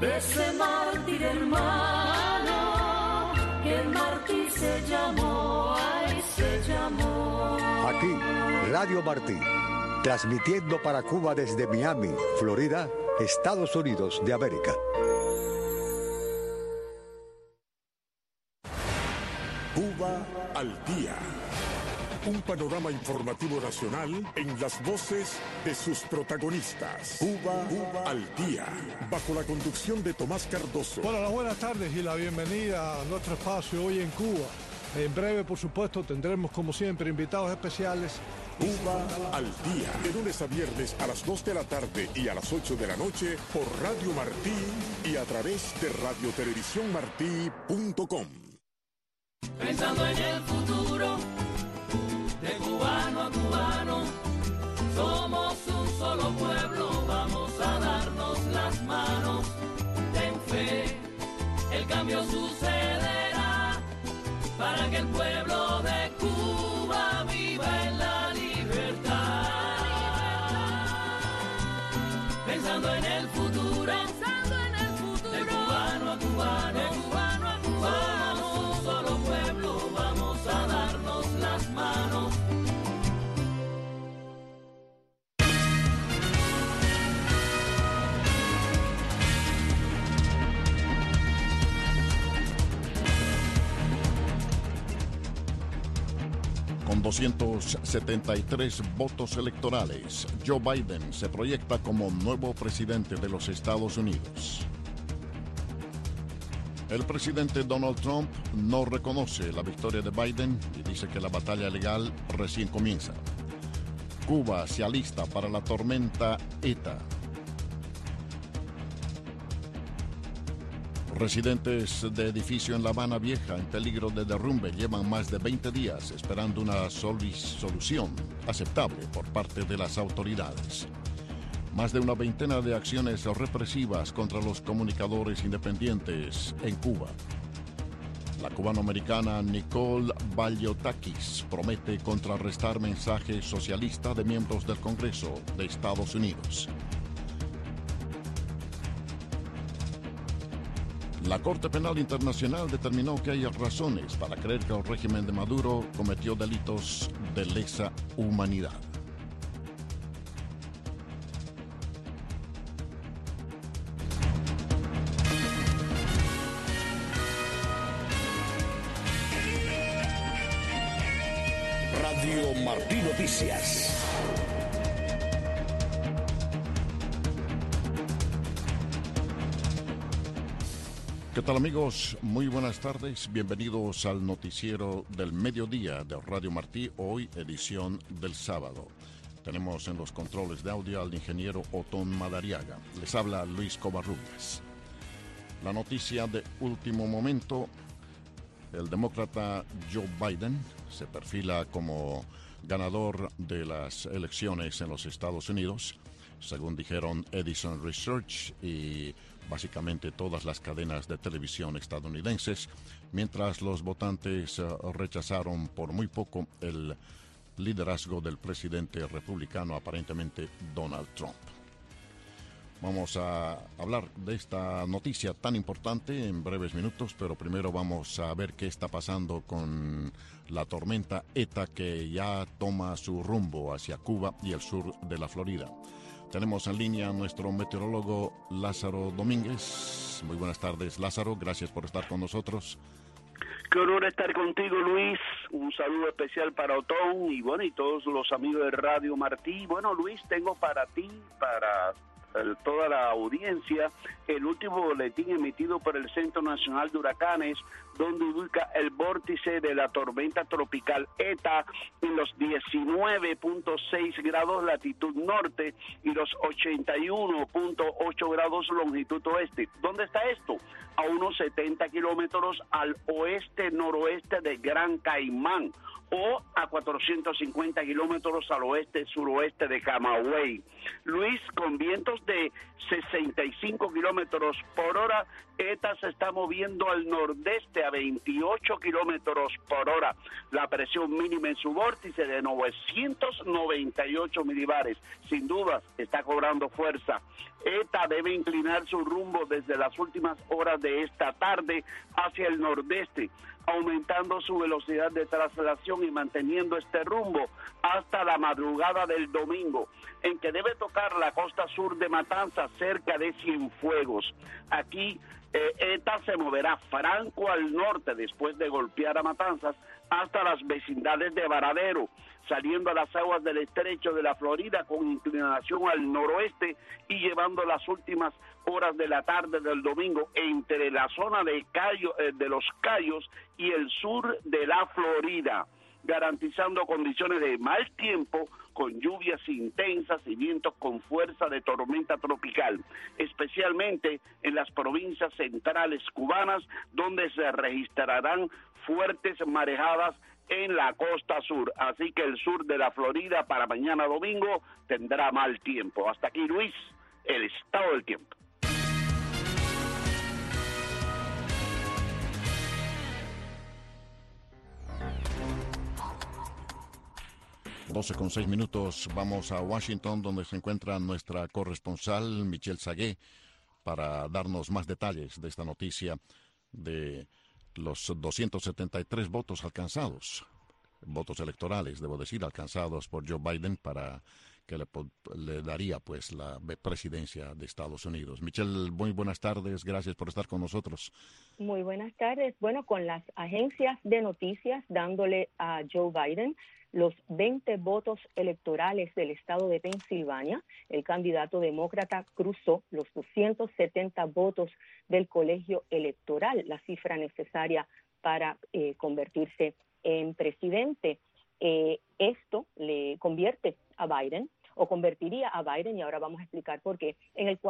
de ese mártir hermano, que el mártir se llamó, ay, se llamó. Aquí, Radio Martí, transmitiendo para Cuba desde Miami, Florida, Estados Unidos de América. Cuba al día. Un panorama informativo nacional en las voces de sus protagonistas. Cuba al día. Bajo la conducción de Tomás Cardoso. Bueno, las buenas tardes y la bienvenida a nuestro espacio hoy en Cuba. En breve, por supuesto, tendremos como siempre invitados especiales. Cuba al día. De lunes a viernes a las 2 de la tarde y a las 8 de la noche por Radio Martí y a través de radiotelevisiónmartí.com. Pensando en el futuro, de cubano a cubano, somos un solo pueblo, vamos a darnos las manos. Ten fe, el cambio sucederá, para que el pueblo de Cuba viva en la libertad. Pensando en el futuro, de cubano a cubano, somos un solo pueblo, vamos a darnos las manos. Con 273 votos electorales, Joe Biden se proyecta como nuevo presidente de los Estados Unidos. El presidente Donald Trump no reconoce la victoria de Biden y dice que la batalla legal recién comienza. Cuba se alista para la tormenta ETA. Residentes de edificio en La Habana Vieja en peligro de derrumbe llevan más de 20 días esperando una solución aceptable por parte de las autoridades. Más de una veintena de acciones represivas contra los comunicadores independientes en Cuba. La cubanoamericana Nicole Valiotakis promete contrarrestar mensajes socialistas de miembros del Congreso de Estados Unidos. La Corte Penal Internacional determinó que hay razones para creer que el régimen de Maduro cometió delitos de lesa humanidad. Radio Martí Noticias. ¿Qué tal, amigos? Muy buenas tardes. Bienvenidos al noticiero del mediodía de Radio Martí, hoy edición del sábado. Tenemos en los controles de audio al ingeniero Otón Madariaga. Les habla Luis Covarrubias. La noticia de último momento: el demócrata Joe Biden se perfila como ganador de las elecciones en los Estados Unidos, según dijeron Edison Research y básicamente todas las cadenas de televisión estadounidenses, mientras los votantes rechazaron por muy poco el liderazgo del presidente republicano, aparentemente Donald Trump. Vamos a hablar de esta noticia tan importante en breves minutos, pero primero vamos a ver qué está pasando con la tormenta ETA, que ya toma su rumbo hacia Cuba y el sur de la Florida. Tenemos en línea a nuestro meteorólogo Lázaro Domínguez. Muy buenas tardes, Lázaro. Gracias por estar con nosotros. Qué honor estar contigo, Luis. Un saludo especial para Otón y bueno, y todos los amigos de Radio Martí. Bueno, Luis, tengo para ti, para toda la audiencia, el último boletín emitido por el Centro Nacional de Huracanes, donde ubica el vórtice de la tormenta tropical ETA en los 19.6 grados latitud norte y los 81.8 grados longitud oeste. ¿Dónde está esto? A unos 70 kilómetros al oeste-noroeste de Gran Caimán, o a 450 kilómetros al oeste-suroeste de Camagüey. Luis, con vientos vientos de 65 kilómetros por hora. ETA se está moviendo al nordeste a 28 kilómetros por hora. La presión mínima en su vórtice de 998 milibares. Sin dudas, está cobrando fuerza. ETA debe inclinar su rumbo desde las últimas horas de esta tarde hacia el nordeste, aumentando su velocidad de traslación y manteniendo este rumbo hasta la madrugada del domingo, en que debe tocar la costa sur de Matanzas, cerca de Cienfuegos. Aquí ETA se moverá franco al norte después de golpear a Matanzas hasta las vecindades de Varadero, saliendo a las aguas del estrecho de la Florida con inclinación al noroeste y llevando las últimas horas de la tarde del domingo entre la zona de los Cayos y el sur de la Florida, garantizando condiciones de mal tiempo con lluvias intensas y vientos con fuerza de tormenta tropical, especialmente en las provincias centrales cubanas, donde se registrarán fuertes marejadas en la costa sur. Así que el sur de la Florida para mañana domingo tendrá mal tiempo. Hasta aquí, Luis, el estado del tiempo. Con 6 minutos, vamos a Washington, donde se encuentra nuestra corresponsal Michelle Sagué para darnos más detalles de esta noticia de los 273 votos alcanzados, votos electorales, debo decir, alcanzados por Joe Biden para que le daría pues la presidencia de Estados Unidos. Michelle, muy buenas tardes, gracias por estar con nosotros. Muy buenas tardes. Bueno, con las agencias de noticias dándole a Joe Biden los 20 votos electorales del estado de Pensilvania, el candidato demócrata cruzó los 270 votos del colegio electoral, la cifra necesaria para convertirse en presidente. Esto le convierte a Biden, o convertiría a Biden, y ahora vamos a explicar por qué, en el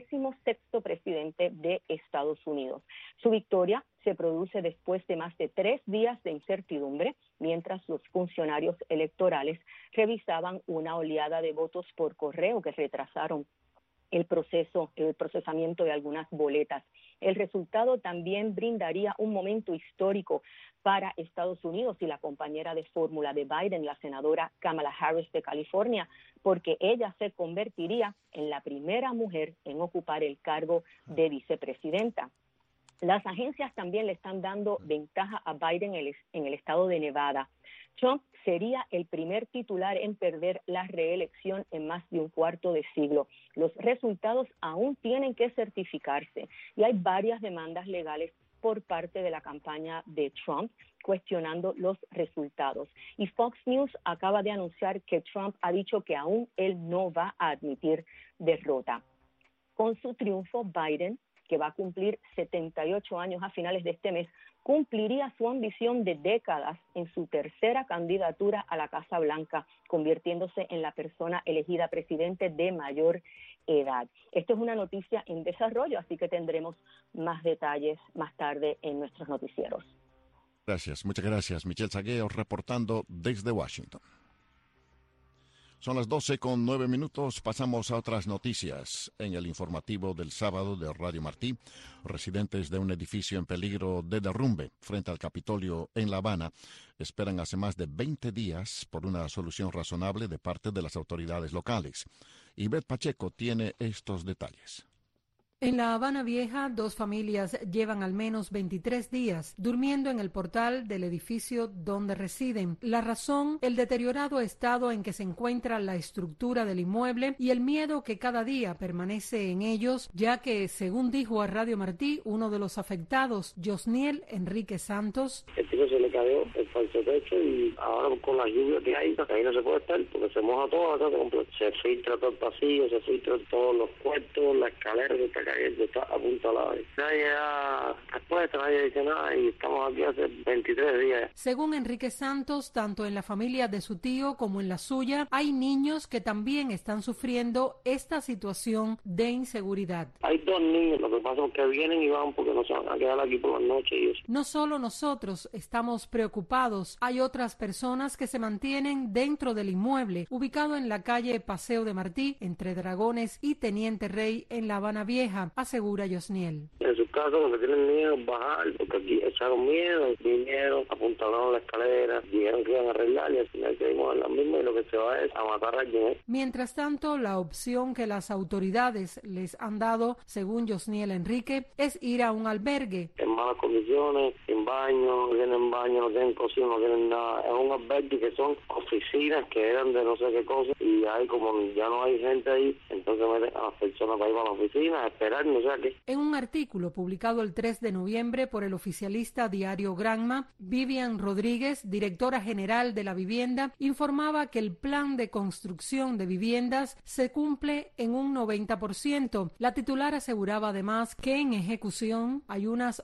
46º presidente de Estados Unidos. Su victoria se produce después de más de 3 días de incertidumbre, mientras los funcionarios electorales revisaban una oleada de votos por correo que retrasaron el procesamiento de algunas boletas. El resultado también brindaría un momento histórico para Estados Unidos y la compañera de fórmula de Biden, la senadora Kamala Harris de California, porque ella se convertiría en la primera mujer en ocupar el cargo de vicepresidenta. Las agencias también le están dando ventaja a Biden en el estado de Nevada. Trump sería el primer titular en perder la reelección en más de un cuarto de siglo. Los resultados aún tienen que certificarse y hay varias demandas legales por parte de la campaña de Trump cuestionando los resultados. Y Fox News acaba de anunciar que Trump ha dicho que aún él no va a admitir derrota. Con su triunfo, Biden, que va a cumplir 78 años a finales de este mes, cumpliría su ambición de décadas en su tercera candidatura a la Casa Blanca, convirtiéndose en la persona elegida presidente de mayor edad. Esto es una noticia en desarrollo, así que tendremos más detalles más tarde en nuestros noticieros. Gracias, muchas gracias. Michelle Sagué reportando desde Washington. Son las 12:09. Pasamos a otras noticias. En el informativo del sábado de Radio Martí, residentes de un edificio en peligro de derrumbe frente al Capitolio en La Habana esperan hace más de 20 días por una solución razonable de parte de las autoridades locales. Ivette Pacheco tiene estos detalles. En La Habana Vieja, 2 familias llevan al menos 23 días durmiendo en el portal del edificio donde residen. La razón, el deteriorado estado en que se encuentra la estructura del inmueble y el miedo que cada día permanece en ellos, ya que, según dijo a Radio Martí, uno de los afectados, Josniel Enrique Santos, el tipo se le cayó el falso techo y ahora con las lluvias que hay, ahí no se puede estar porque se moja todo la casa completa. Se filtra todo el pasillo, se filtran todos los cuartos, la escalera que está cayendo, está apuntalado. Nadie da respuesta, nadie dice nada y estamos aquí hace 23 días. Según Enrique Santos, tanto en la familia de su tío como en la suya, hay niños que también están sufriendo esta situación de inseguridad. Hay 2 niños, lo que pasa es que vienen y van porque no se van a quedar aquí por la noche y eso. No solo nosotros estamos preocupados, hay otras personas que se mantienen dentro del inmueble, ubicado en la calle Paseo de Martí, entre Dragones y Teniente Rey, en La Habana Vieja, asegura Yosniel. En su caso, lo que tienen miedo es bajar, porque aquí echaron miedo, vinieron, apuntalaron la escalera, dijeron que iban a arreglar y al final seguimos en la misma y lo que se va es a matar a alguien. Mientras tanto, la opción que las autoridades les han dado, según Yosniel Enrique, es ir a un albergue. En malas condiciones, sin baño, no tienen baño, no tienen cocina, no tienen nada. Es un albergue que son oficinas que eran de no sé qué cosa y hay como ya no hay gente ahí, entonces meten a las personas para ir a la oficina a esperar, no sé qué. En un artículo publicado el 3 de noviembre por el oficialista diario Granma, Vivian Rodríguez, directora general de la vivienda, informaba que el plan de construcción de viviendas se cumple en un 90%. La titular aseguraba además que en ejecución hay unas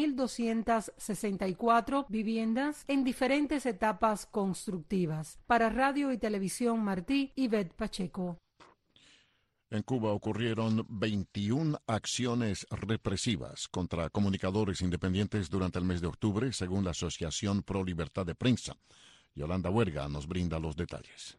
8.264 viviendas en diferentes etapas constructivas. Para Radio y Televisión Martí, Ivette Pacheco. En Cuba ocurrieron 21 acciones represivas contra comunicadores independientes durante el mes de octubre, según la Asociación Pro Libertad de Prensa. Yolanda Huerga nos brinda los detalles.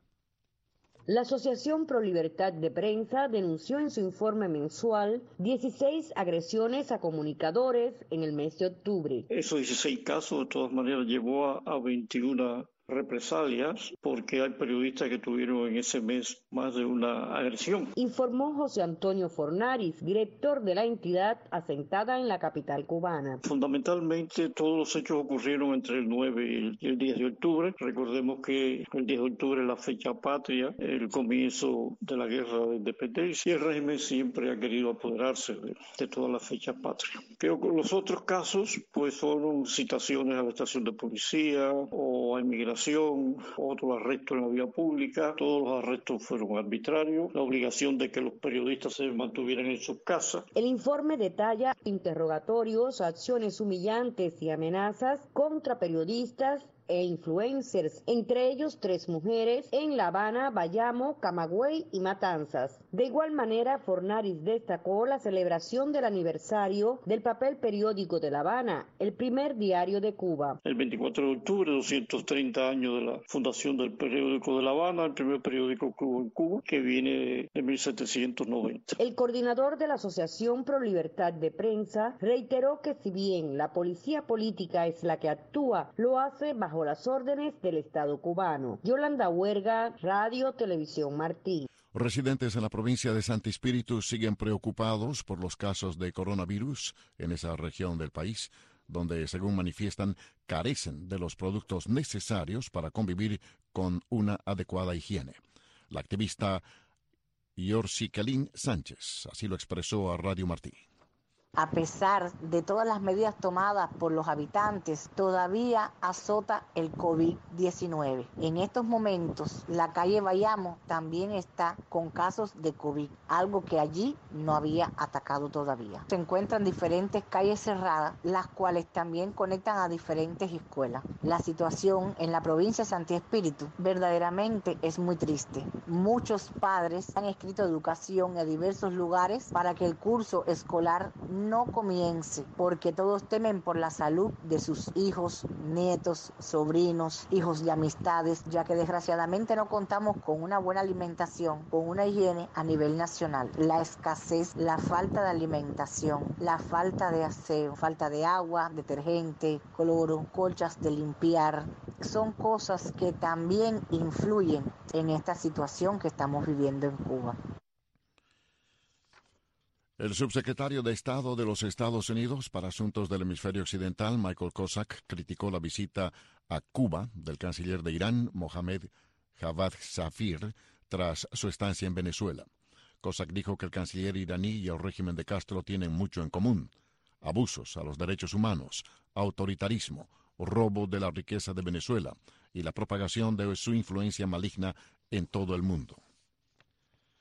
La Asociación Pro Libertad de Prensa denunció en su informe mensual 16 agresiones a comunicadores en el mes de octubre. Esos 16 casos, de todas maneras, llevó a 21 represalias porque hay periodistas que tuvieron en ese mes más de una agresión. Informó José Antonio Fornaris, director de la entidad asentada en la capital cubana. Fundamentalmente todos los hechos ocurrieron entre el 9 y el 10 de octubre. Recordemos que el 10 de octubre es la fecha patria, el comienzo de la guerra de independencia y el régimen siempre ha querido apoderarse de todas las fechas patrias. Creo que los otros casos pues fueron citaciones a la estación de policía o a inmigración, otros arrestos en la vía pública. Todos los arrestos fueron arbitrarios, la obligación de que los periodistas se mantuvieran en sus casas. El informe detalla interrogatorios, acciones humillantes y amenazas contra periodistas e influencers, entre ellos 3 mujeres en La Habana, Bayamo, Camagüey y Matanzas. De igual manera, Fornaris destacó la celebración del aniversario del papel periódico de La Habana, el primer diario de Cuba. El 24 de octubre, 230 años de la fundación del periódico de La Habana, el primer periódico que hubo en Cuba, que viene de 1790. El coordinador de la Asociación Pro Libertad de Prensa reiteró que si bien la policía política es la que actúa, lo hace bajo las órdenes del Estado cubano. Yolanda Huerga, Radio Televisión Martí. Residentes en la provincia de Santi Espíritu siguen preocupados por los casos de coronavirus en esa región del país, donde, según manifiestan, carecen de los productos necesarios para convivir con una adecuada higiene. La activista Yorcikelin Sánchez así lo expresó a Radio Martí. A pesar de todas las medidas tomadas por los habitantes, todavía azota el COVID-19. En estos momentos, la calle Bayamo también está con casos de COVID, algo que allí no había atacado todavía. Se encuentran diferentes calles cerradas, las cuales también conectan a diferentes escuelas. La situación en la provincia de Santi Espíritu verdaderamente es muy triste. Muchos padres han escrito educación a diversos lugares para que el curso escolar no comience, porque todos temen por la salud de sus hijos, nietos, sobrinos, hijos de amistades, ya que desgraciadamente no contamos con una buena alimentación, con una higiene a nivel nacional. La escasez, la falta de alimentación, la falta de aseo, falta de agua, detergente, cloro, colchas de limpiar, son cosas que también influyen en esta situación que estamos viviendo en Cuba. El subsecretario de Estado de los Estados Unidos para Asuntos del Hemisferio Occidental, Michael Kozak, criticó la visita a Cuba del canciller de Irán, Mohammad Javad Zarif, tras su estancia en Venezuela. Kozak dijo que el canciller iraní y el régimen de Castro tienen mucho en común: abusos a los derechos humanos, autoritarismo, robo de la riqueza de Venezuela y la propagación de su influencia maligna en todo el mundo.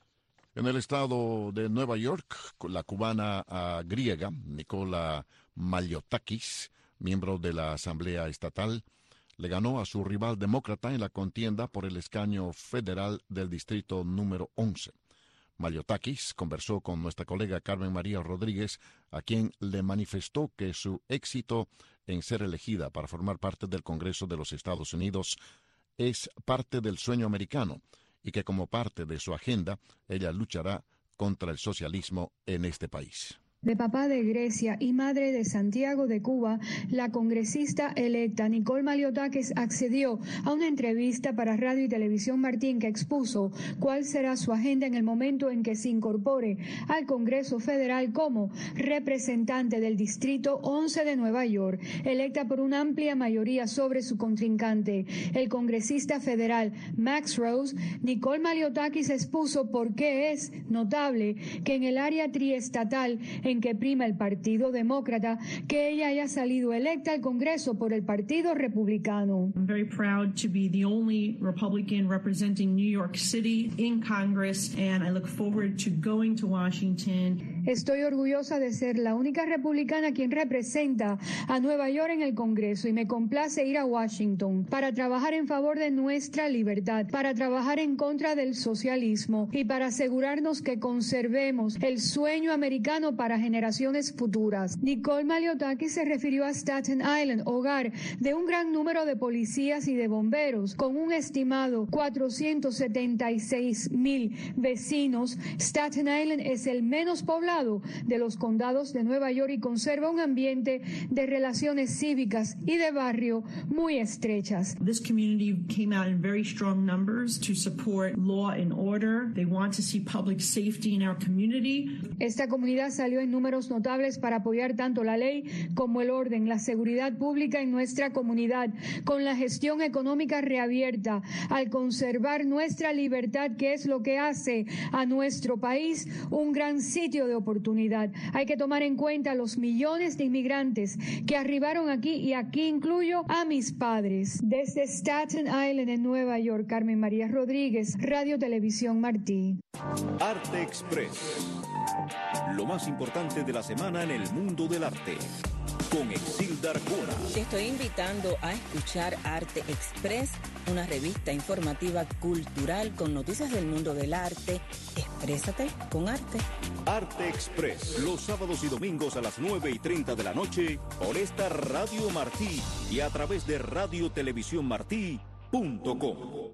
En el estado de Nueva York, la cubana griega Nicola Malliotakis, miembro de la Asamblea Estatal, le ganó a su rival demócrata en la contienda por el escaño federal del distrito número 11. Malliotakis conversó con nuestra colega Carmen María Rodríguez, a quien le manifestó que su éxito en ser elegida para formar parte del Congreso de los Estados Unidos es parte del sueño americano y que como parte de su agenda ella luchará contra el socialismo en este país. De papá de Grecia y madre de Santiago de Cuba, la congresista electa Nicole Malliotakis accedió a una entrevista para Radio y Televisión Martín que expuso cuál será su agenda en el momento en que se incorpore al Congreso Federal como representante del Distrito 11 de Nueva York, electa por una amplia mayoría sobre su contrincante, el congresista federal Max Rose. Nicole Malliotakis expuso por qué es notable que en el área triestatal en que prima el Partido Demócrata, que ella haya salido electa al Congreso por el Partido Republicano. I'm very proud to be the only Republican representing New York City in Congress, and I look forward to going to Washington. Estoy orgullosa de ser la única republicana quien representa a Nueva York en el Congreso y me complace ir a Washington para trabajar en favor de nuestra libertad, para trabajar en contra del socialismo y para asegurarnos que conservemos el sueño americano para generaciones futuras. Nicole Malliotakis se refirió a Staten Island, hogar de un gran número de policías y de bomberos, con un estimado 476,000 vecinos. Staten Island es el menos poblado de los condados de Nueva York y conserva un ambiente de relaciones cívicas y de barrio muy estrechas. This community came out in very strong numbers to support law and order. They want to see public safety in our community. Esta comunidad salió en números notables para apoyar tanto la ley como el orden, la seguridad pública en nuestra comunidad, con la gestión económica reabierta, al conservar nuestra libertad, que es lo que hace a nuestro país un gran sitio de oportunidad. Hay que tomar en cuenta los millones de inmigrantes que arribaron aquí, y aquí incluyo a mis padres. Desde Staten Island, en Nueva York, Carmen María Rodríguez, Radio Televisión Martí. Arte Express. Lo más importante de la semana en el mundo del arte. Con Exilda Arjona. Te estoy invitando a escuchar Arte Express, una revista informativa cultural con noticias del mundo del arte. Exprésate con arte. Arte Express, los sábados y domingos a las 9:30 de la noche por esta Radio Martí y a través de radiotelevisiónmartí.com.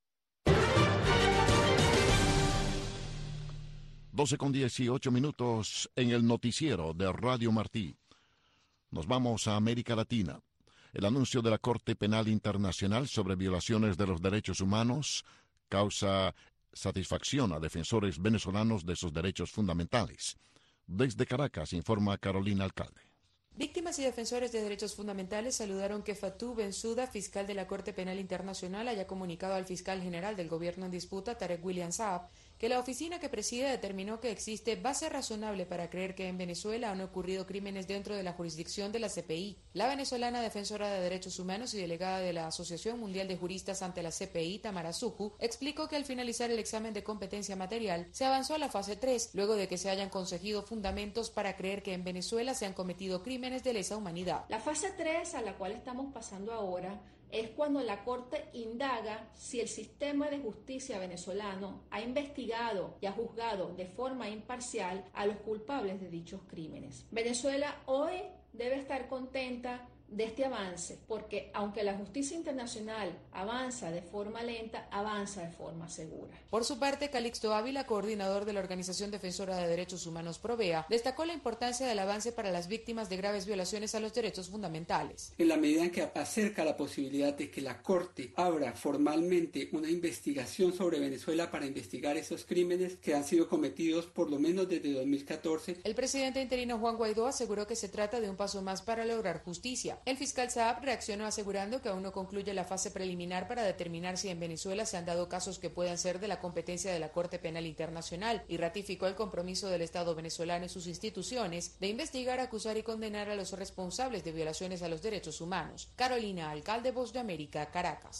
12:18 en el noticiero de Radio Martí. Nos vamos a América Latina. El anuncio de la Corte Penal Internacional sobre violaciones de los derechos humanos causa satisfacción a defensores venezolanos de sus derechos fundamentales. Desde Caracas informa Carolina Alcalde. Víctimas y defensores de derechos fundamentales saludaron que Fatou Bensouda, fiscal de la Corte Penal Internacional, haya comunicado al fiscal general del gobierno en disputa, Tarek William Saab, que la oficina que preside determinó que existe base razonable para creer que en Venezuela han ocurrido crímenes dentro de la jurisdicción de la CPI. La venezolana defensora de derechos humanos y delegada de la Asociación Mundial de Juristas ante la CPI, Tamara Suju, explicó que al finalizar el examen de competencia material se avanzó a la fase 3, luego de que se hayan conseguido fundamentos para creer que en Venezuela se han cometido crímenes de lesa humanidad. La fase 3 a la cual estamos pasando ahora es cuando la Corte indaga si el sistema de justicia venezolano ha investigado y ha juzgado de forma imparcial a los culpables de dichos crímenes. Venezuela hoy debe estar contenta de este avance, porque aunque la justicia internacional avanza de forma lenta, avanza de forma segura. Por su parte, Calixto Ávila, coordinador de la Organización Defensora de Derechos Humanos Provea, destacó la importancia del avance para las víctimas de graves violaciones a los derechos fundamentales. En la medida en que acerca la posibilidad de que la Corte abra formalmente una investigación sobre Venezuela para investigar esos crímenes que han sido cometidos por lo menos desde 2014. El presidente interino Juan Guaidó aseguró que se trata de un paso más para lograr justicia. El fiscal Saab reaccionó asegurando que aún no concluye la fase preliminar para determinar si en Venezuela se han dado casos que puedan ser de la competencia de la Corte Penal Internacional, y ratificó el compromiso del Estado venezolano y sus instituciones de investigar, acusar y condenar a los responsables de violaciones a los derechos humanos. Carolina Alcalde, Voz de América, Caracas.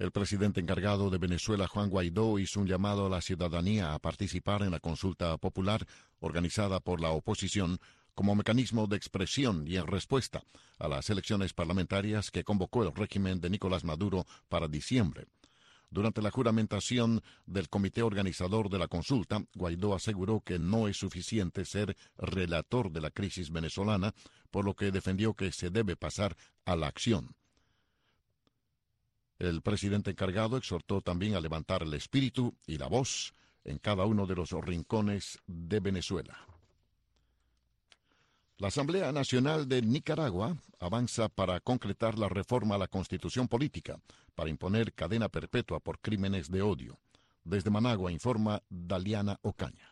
El presidente encargado de Venezuela, Juan Guaidó, hizo un llamado a la ciudadanía a participar en la consulta popular organizada por la oposición como mecanismo de expresión y en respuesta a las elecciones parlamentarias que convocó el régimen de Nicolás Maduro para diciembre. Durante la juramentación del comité organizador de la consulta, Guaidó aseguró que no es suficiente ser relator de la crisis venezolana, por lo que defendió que se debe pasar a la acción. El presidente encargado exhortó también a levantar el espíritu y la voz en cada uno de los rincones de Venezuela. La Asamblea Nacional de Nicaragua avanza para concretar la reforma a la Constitución Política para imponer cadena perpetua por crímenes de odio. Desde Managua informa Daliana Ocaña.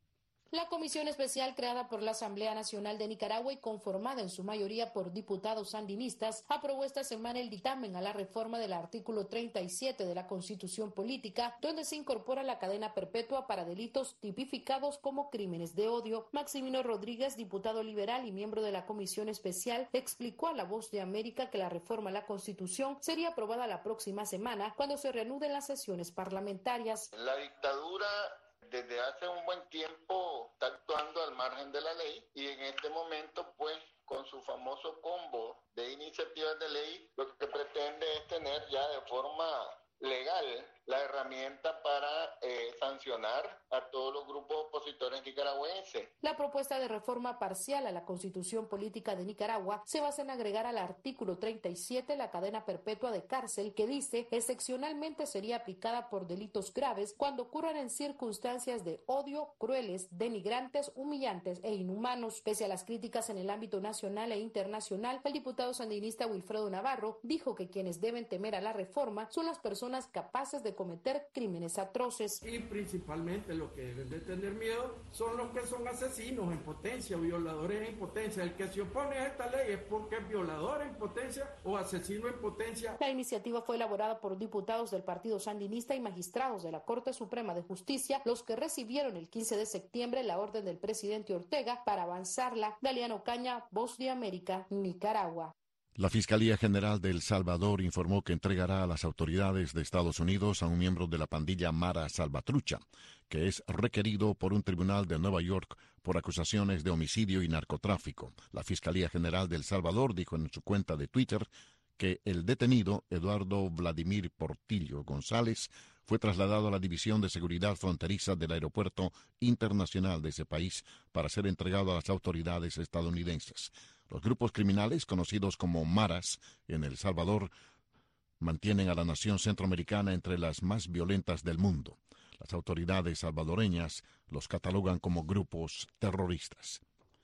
La comisión especial creada por la Asamblea Nacional de Nicaragua y conformada en su mayoría por diputados sandinistas aprobó esta semana el dictamen a la reforma del artículo 37 de la Constitución Política, donde se incorpora la cadena perpetua para delitos tipificados como crímenes de odio. Maximino Rodríguez, diputado liberal y miembro de la comisión especial, explicó a La Voz de América que la reforma a la Constitución sería aprobada la próxima semana cuando se reanuden las sesiones parlamentarias. La dictadura desde hace un buen tiempo está actuando al margen de la ley y en este momento, pues, con su famoso combo de iniciativas de ley, lo que pretende es tener ya de forma legal la herramienta para sancionar a todos los grupos opositores nicaragüenses. La propuesta de reforma parcial a la Constitución Política de Nicaragua se basa en agregar al artículo 37 la cadena perpetua de cárcel que dice excepcionalmente sería aplicada por delitos graves cuando ocurran en circunstancias de odio, crueles, denigrantes, humillantes e inhumanos. Pese a las críticas en el ámbito nacional e internacional, el diputado sandinista Wilfredo Navarro dijo que quienes deben temer a la reforma son las personas capaces de cometer crímenes atroces. Y principalmente lo que deben de tener miedo son los que son asesinos en potencia, violadores en potencia. El que se opone a esta ley es porque es violador en potencia o asesino en potencia. La iniciativa fue elaborada por diputados del Partido Sandinista y magistrados de la Corte Suprema de Justicia, los que recibieron el 15 de septiembre la orden del presidente Ortega para avanzarla. Daliana Ocaña, Voz de América, Nicaragua. La Fiscalía General de El Salvador informó que entregará a las autoridades de Estados Unidos a un miembro de la pandilla Mara Salvatrucha, que es requerido por un tribunal de Nueva York por acusaciones de homicidio y narcotráfico. La Fiscalía General de El Salvador dijo en su cuenta de Twitter que el detenido, Eduardo Vladimir Portillo González, fue trasladado a la División de Seguridad Fronteriza del Aeropuerto Internacional de ese país para ser entregado a las autoridades estadounidenses. Los grupos criminales, conocidos como maras en El Salvador, mantienen a la nación centroamericana entre las más violentas del mundo. Las autoridades salvadoreñas los catalogan como grupos terroristas.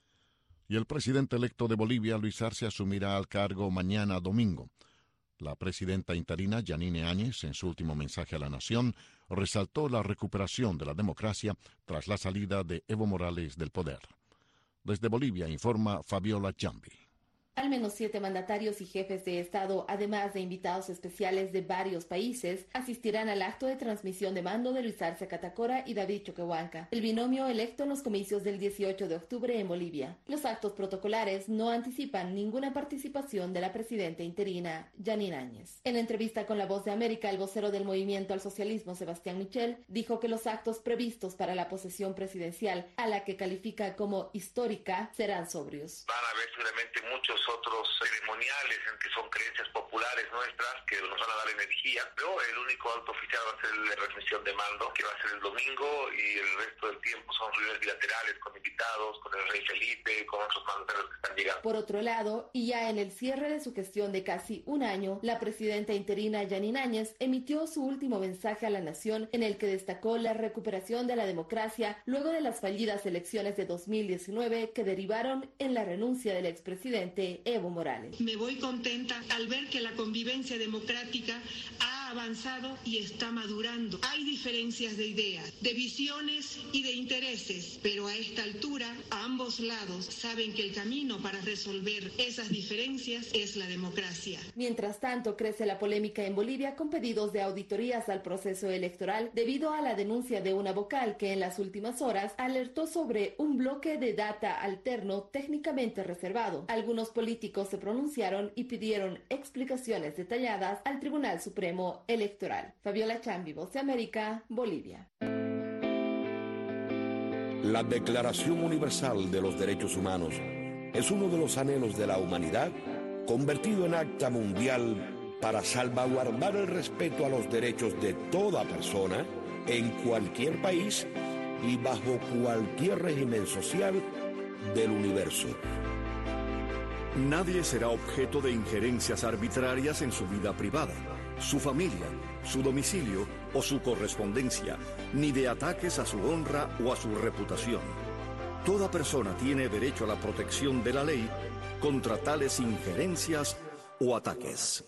Y el presidente electo de Bolivia, Luis Arce, asumirá al cargo mañana domingo. La presidenta interina, Yanine Áñez, en su último mensaje a la nación, resaltó la recuperación de la democracia tras la salida de Evo Morales del poder. Desde Bolivia informa Fabiola Chambi. Al menos 7 mandatarios y jefes de Estado, además de invitados especiales de varios países, asistirán al acto de transmisión de mando de Luis Arce Catacora y David Choquehuanca, el binomio electo en los comicios del 18 de octubre en Bolivia. Los actos protocolares no anticipan ninguna participación de la presidenta interina, Yanine Áñez. En entrevista con La Voz de América, el vocero del Movimiento al Socialismo, Sebastián Michel, dijo que los actos previstos para la posesión presidencial, a la que califica como histórica, serán sobrios. Van a haber seguramente muchos otros ceremoniales en que son creencias populares nuestras que nos van a dar energía, pero el único acto oficial va a ser la transmisión de mando, que va a ser el domingo, y el resto del tiempo son reuniones bilaterales con invitados, con el rey Felipe, con otros mandatarios que están llegando. Por otro lado, y ya en el cierre de su gestión de casi un año, la presidenta interina Yanine Áñez emitió su último mensaje a la nación en el que destacó la recuperación de la democracia luego de las fallidas elecciones de 2019 que derivaron en la renuncia del expresidente Evo Morales. Me voy contenta al ver que la convivencia democrática ha avanzado y está madurando. Hay diferencias de ideas, de visiones y de intereses, pero a esta altura ambos lados saben que el camino para resolver esas diferencias es la democracia. Mientras tanto, crece la polémica en Bolivia con pedidos de auditorías al proceso electoral debido a la denuncia de una vocal que en las últimas horas alertó sobre un bloque de data alterno técnicamente reservado. Algunos políticos se pronunciaron y pidieron explicaciones detalladas al Tribunal Supremo mando electoral. Fabiola Chambi, Voz de América, Bolivia. La Declaración Universal de los Derechos Humanos es uno de los anhelos de la humanidad convertido en acta mundial para salvaguardar el respeto a los derechos de toda persona en cualquier país y bajo cualquier régimen social del universo. Nadie será objeto de injerencias arbitrarias en su vida privada, su familia, su domicilio o su correspondencia, ni de ataques a su honra o a su reputación. Toda persona tiene derecho a la protección de la ley contra tales injerencias o ataques.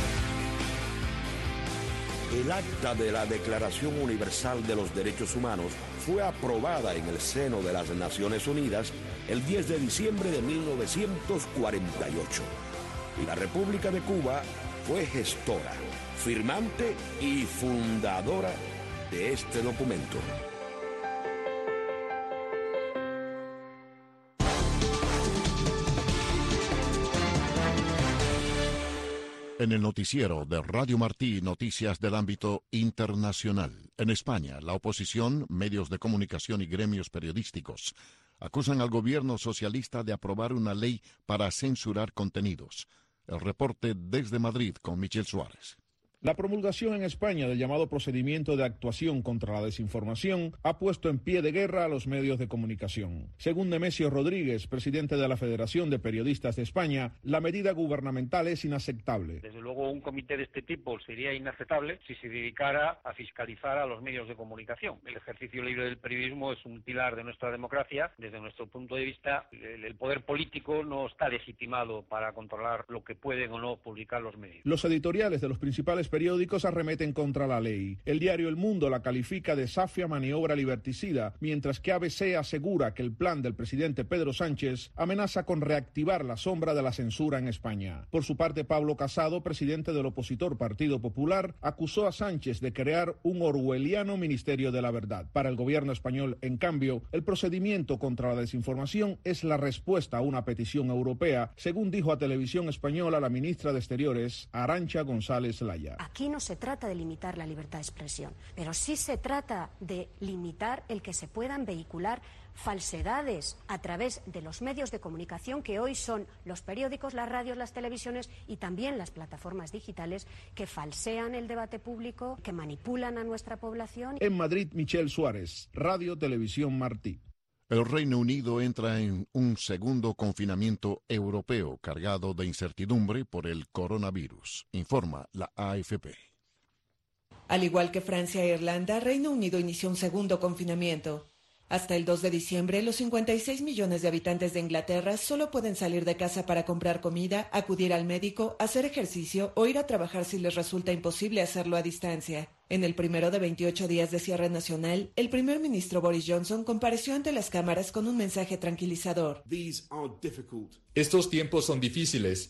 El acta de la Declaración Universal de los Derechos Humanos fue aprobada en el seno de las Naciones Unidas el 10 de diciembre de 1948. Y la República de Cuba fue gestora, firmante y fundadora de este documento. En el noticiero de Radio Martí, noticias del ámbito internacional. En España, la oposición, medios de comunicación y gremios periodísticos acusan al gobierno socialista de aprobar una ley para censurar contenidos. El reporte desde Madrid con Michel Suárez. La promulgación en España del llamado procedimiento de actuación contra la desinformación ha puesto en pie de guerra a los medios de comunicación. Según Nemesio Rodríguez, presidente de la Federación de Periodistas de España, la medida gubernamental es inaceptable. Desde luego, un comité de este tipo sería inaceptable si se dedicara a fiscalizar a los medios de comunicación. El ejercicio libre del periodismo es un pilar de nuestra democracia. Desde nuestro punto de vista, el poder político no está legitimado para controlar lo que pueden o no publicar los medios. Los editoriales de los principales periódicos arremeten contra la ley. El diario El Mundo la califica de safia maniobra liberticida, mientras que ABC asegura que el plan del presidente Pedro Sánchez amenaza con reactivar la sombra de la censura en España. Por su parte, Pablo Casado, presidente del opositor Partido Popular, acusó a Sánchez de crear un orwelliano Ministerio de la Verdad. Para el gobierno español, en cambio, el procedimiento contra la desinformación es la respuesta a una petición europea, según dijo a Televisión Española la ministra de Exteriores, Arantxa González Laya. Aquí no se trata de limitar la libertad de expresión, pero sí se trata de limitar el que se puedan vehicular falsedades a través de los medios de comunicación que hoy son los periódicos, las radios, las televisiones y también las plataformas digitales que falsean el debate público, que manipulan a nuestra población. En Madrid, Michel Suárez, Radio Televisión Martí. El Reino Unido entra en un segundo confinamiento europeo cargado de incertidumbre por el coronavirus, informa la AFP. Al igual que Francia e Irlanda, Reino Unido inició un segundo confinamiento. Hasta el 2 de diciembre, los 56 millones de habitantes de Inglaterra solo pueden salir de casa para comprar comida, acudir al médico, hacer ejercicio o ir a trabajar si les resulta imposible hacerlo a distancia. En el primero de 28 días de cierre nacional, el primer ministro Boris Johnson compareció ante las cámaras con un mensaje tranquilizador. Estos tiempos son difíciles.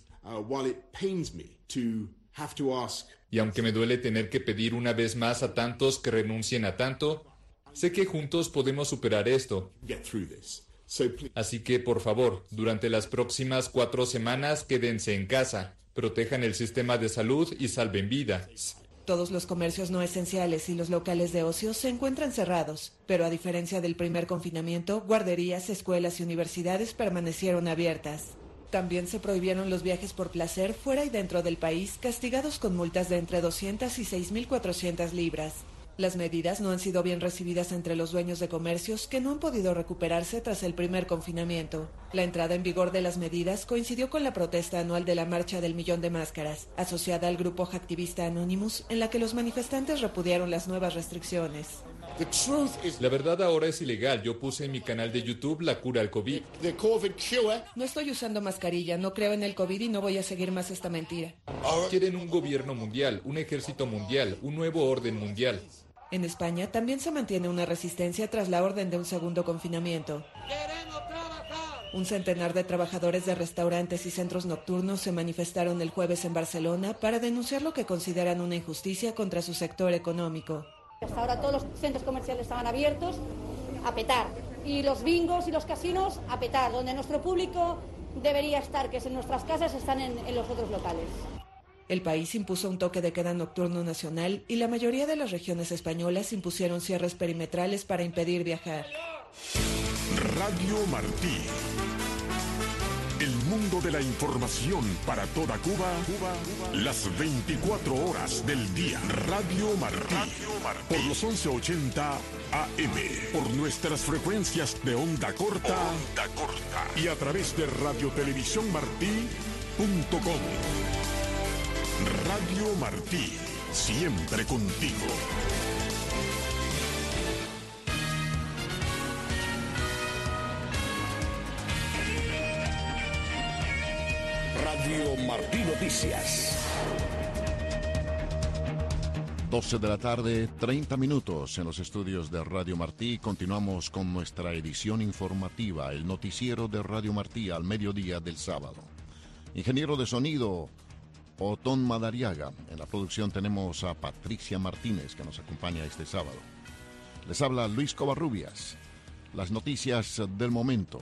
Y aunque me duele tener que pedir una vez más a tantos que renuncien a tanto, sé que juntos podemos superar esto. Así que, por favor, durante las próximas 4 semanas, quédense en casa, protejan el sistema de salud y salven vidas. Todos los comercios no esenciales y los locales de ocio se encuentran cerrados, pero a diferencia del primer confinamiento, guarderías, escuelas y universidades permanecieron abiertas. También se prohibieron los viajes por placer fuera y dentro del país, castigados con multas de entre 200 y 6.400 libras. Las medidas no han sido bien recibidas entre los dueños de comercios que no han podido recuperarse tras el primer confinamiento. La entrada en vigor de las medidas coincidió con la protesta anual de la Marcha del Millón de Máscaras, asociada al grupo hacktivista Anonymous, en la que los manifestantes repudiaron las nuevas restricciones. La verdad ahora es ilegal. Yo puse en mi canal de YouTube la cura al COVID. No estoy usando mascarilla, no creo en el COVID y no voy a seguir más esta mentira. Quieren un gobierno mundial, un ejército mundial, un nuevo orden mundial. En España también se mantiene una resistencia tras la orden de un segundo confinamiento. Un centenar de trabajadores de restaurantes y centros nocturnos se manifestaron el jueves en Barcelona para denunciar lo que consideran una injusticia contra su sector económico. Hasta ahora todos los centros comerciales estaban abiertos a petar y los bingos y los casinos a petar, donde nuestro público debería estar, que es en nuestras casas, están en los otros locales. El país impuso un toque de queda nocturno nacional y la mayoría de las regiones españolas impusieron cierres perimetrales para impedir viajar. Radio Martí. El mundo de la información para toda Cuba, las 24 horas del día. Radio Martí. Por los 1180 AM. Por nuestras frecuencias de onda corta. Y a través de radiotelevisiónmartí.com. Radio Martí, siempre contigo. Radio Martí Noticias. 12 de la tarde, 30 minutos en los estudios de Radio Martí. Continuamos con nuestra edición informativa, el noticiero de Radio Martí al mediodía del sábado. Ingeniero de sonido, Otón Madariaga. En la producción tenemos a Patricia Martínez, que nos acompaña este sábado. Les habla Luis Covarrubias. Las noticias del momento.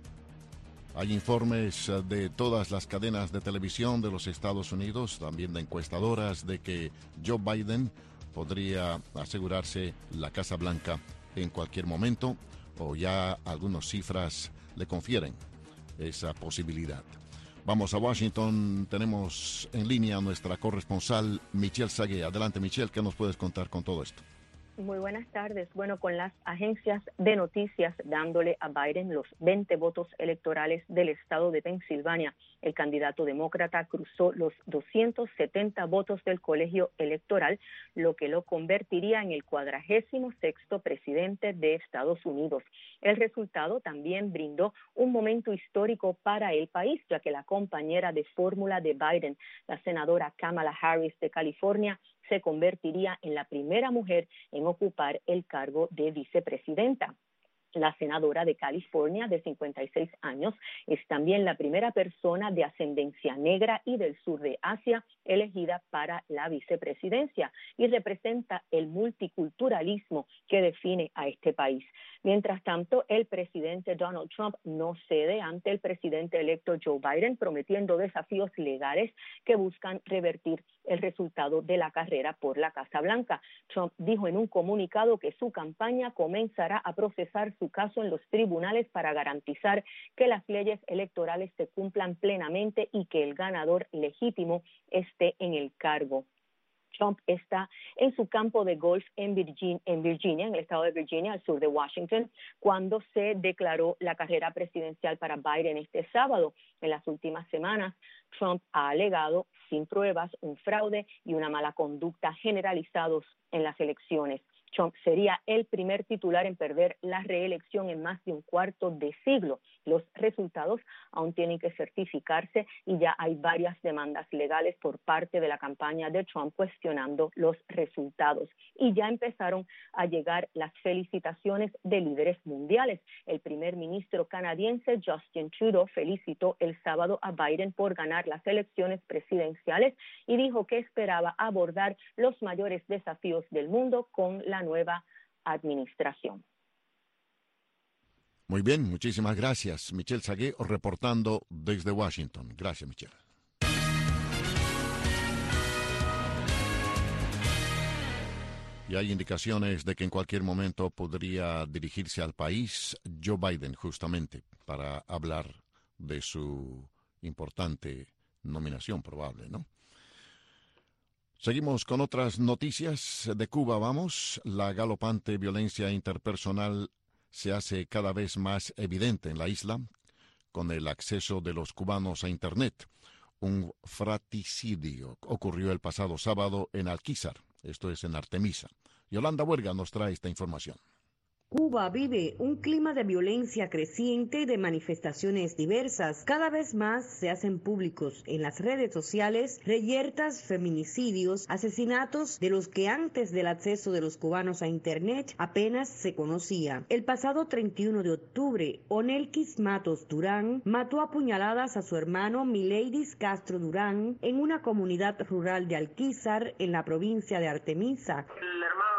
Hay informes de todas las cadenas de televisión de los Estados Unidos, también de encuestadoras, de que Joe Biden podría asegurarse la Casa Blanca en cualquier momento, o ya algunas cifras le confieren esa posibilidad. Vamos a Washington, tenemos en línea a nuestra corresponsal Michelle Sagué. Adelante, Michelle, ¿qué nos puedes contar con todo esto? Muy buenas tardes. Bueno, con las agencias de noticias dándole a Biden los 20 votos electorales del estado de Pensilvania, el candidato demócrata cruzó los 270 votos del colegio electoral, lo que lo convertiría en el 46º presidente de Estados Unidos. El resultado también brindó un momento histórico para el país, ya que la compañera de fórmula de Biden, la senadora Kamala Harris de California, se convertiría en la primera mujer en ocupar el cargo de vicepresidenta. La senadora de California, de 56 años, es también la primera persona de ascendencia negra y del sur de Asia elegida para la vicepresidencia y representa el multiculturalismo que define a este país. Mientras tanto, el presidente Donald Trump no cede ante el presidente electo Joe Biden, prometiendo desafíos legales que buscan revertir el resultado de la carrera por la Casa Blanca. Trump dijo en un comunicado que su campaña comenzará a procesar su caso en los tribunales para garantizar que las leyes electorales se cumplan plenamente y que el ganador legítimo esté en el cargo. Trump está en su campo de golf en Virginia, en el estado de Virginia, al sur de Washington, cuando se declaró la carrera presidencial para Biden este sábado. En las últimas semanas, Trump ha alegado, sin pruebas, un fraude y una mala conducta generalizados en las elecciones. Trump sería el primer titular en perder la reelección en más de un cuarto de siglo. Los resultados aún tienen que certificarse y ya hay varias demandas legales por parte de la campaña de Trump cuestionando los resultados. Y ya empezaron a llegar las felicitaciones de líderes mundiales. El primer ministro canadiense Justin Trudeau felicitó el sábado a Biden por ganar las elecciones presidenciales y dijo que esperaba abordar los mayores desafíos del mundo con la nueva administración. Muy bien, muchísimas gracias. Michelle Sagué reportando desde Washington. Gracias, Michelle. Y hay indicaciones de que en cualquier momento podría dirigirse al país Joe Biden justamente para hablar de su importante nominación probable, ¿no? Seguimos con otras noticias de Cuba. Vamos, la galopante violencia interpersonal se hace cada vez más evidente en la isla con el acceso de los cubanos a Internet. Un fratricidio ocurrió el pasado sábado en Alquizar, esto es en Artemisa. Yolanda Huerga nos trae esta información. Cuba vive un clima de violencia creciente y de manifestaciones diversas. Cada vez más se hacen públicos en las redes sociales reyertas, feminicidios, asesinatos de los que antes del acceso de los cubanos a Internet apenas se conocía. El pasado 31 de octubre, Onelkis Matos Durán mató a puñaladas a su hermano Mileidis Castro Durán en una comunidad rural de Alquizar, en la provincia de Artemisa. El hermano vino de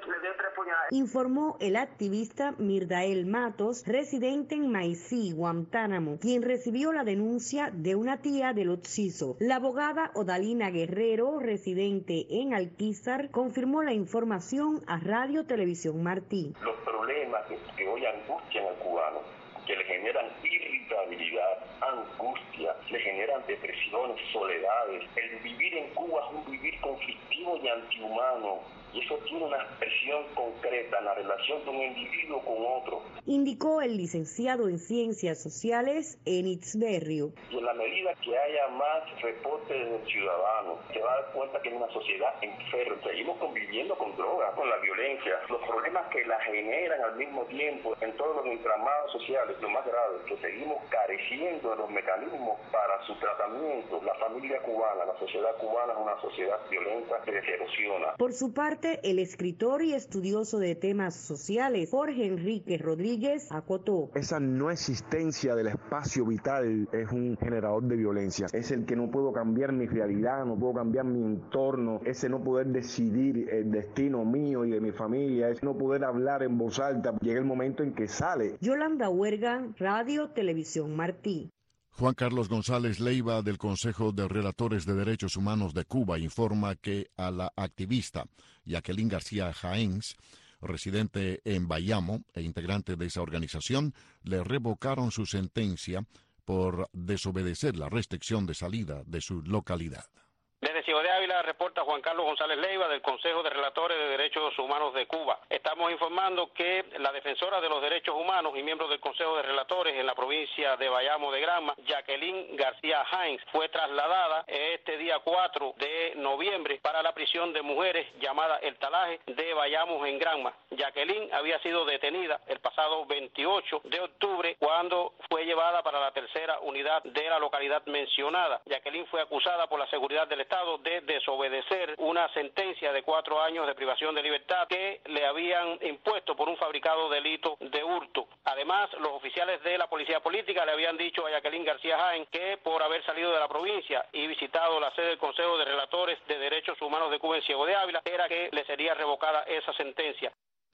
le den 3 puñaladas. Informó el activista Mirdael Matos, residente en Maicí, Guantánamo, quien recibió la denuncia de una tía del occiso. La abogada Odalina Guerrero, residente en Alquizar, confirmó la información a Radio Televisión Martí. Los problemas que hoy angustian al cubano, que le generan irritabilidad, angustia, le generan depresiones, soledades. El vivir en Cuba es un vivir conflictivo y antihumano. Y eso tiene una expresión concreta en la relación de un individuo con otro. Indicó el licenciado en Ciencias Sociales, Enitz Berrio. Y en la medida que haya más reportes del ciudadano, se va a dar cuenta que es una sociedad enferma. Seguimos conviviendo con drogas, con la violencia, los problemas que la generan al mismo tiempo en todos los entramados sociales. Lo más grave, que seguimos careciendo de los mecanismos para su tratamiento. La familia cubana, la sociedad cubana es una sociedad violenta que se erosiona. Por su parte, el escritor y estudioso de temas sociales, Jorge Enrique Rodríguez, acotó. Esa no existencia del espacio vital es un generador de violencia. Es el que no puedo cambiar mi realidad, no puedo cambiar mi entorno, ese no poder decidir el destino mío y de mi familia, es no poder hablar en voz alta. Llega el momento en que sale. Yolanda Huerga, Radio Televisión Martí. Juan Carlos González Leiva, del Consejo de Relatores de Derechos Humanos de Cuba, informa que a la activista Jacqueline García Jaéns, residente en Bayamo e integrante de esa organización, le revocaron su sentencia por desobedecer la restricción de salida de su localidad. Desde Ciego de Ávila reporta Juan Carlos González Leiva del Consejo de Relatores de Derechos Humanos de Cuba. Estamos informando que la defensora de los derechos humanos y miembro del Consejo de Relatores en la provincia de Bayamo de Granma, Jacqueline García Jaéns, fue trasladada este día 4 de noviembre para la prisión de mujeres llamada El Talaje de Bayamo en Granma. Jacqueline había sido detenida el pasado 28 de octubre cuando fue llevada para la tercera unidad de la localidad mencionada. Jacqueline fue acusada por la seguridad del Estado de desobedecer una sentencia de 4 años de privación de libertad que le habían impuesto por un fabricado delito de hurto. Además, los oficiales de la policía política le habían dicho a Jacqueline García Jaéns que por haber salido de la provincia y visitado la sede del Consejo de Relatores de Derechos Humanos de Cuba en Ciego de Ávila, era que le sería revocada esa sentencia.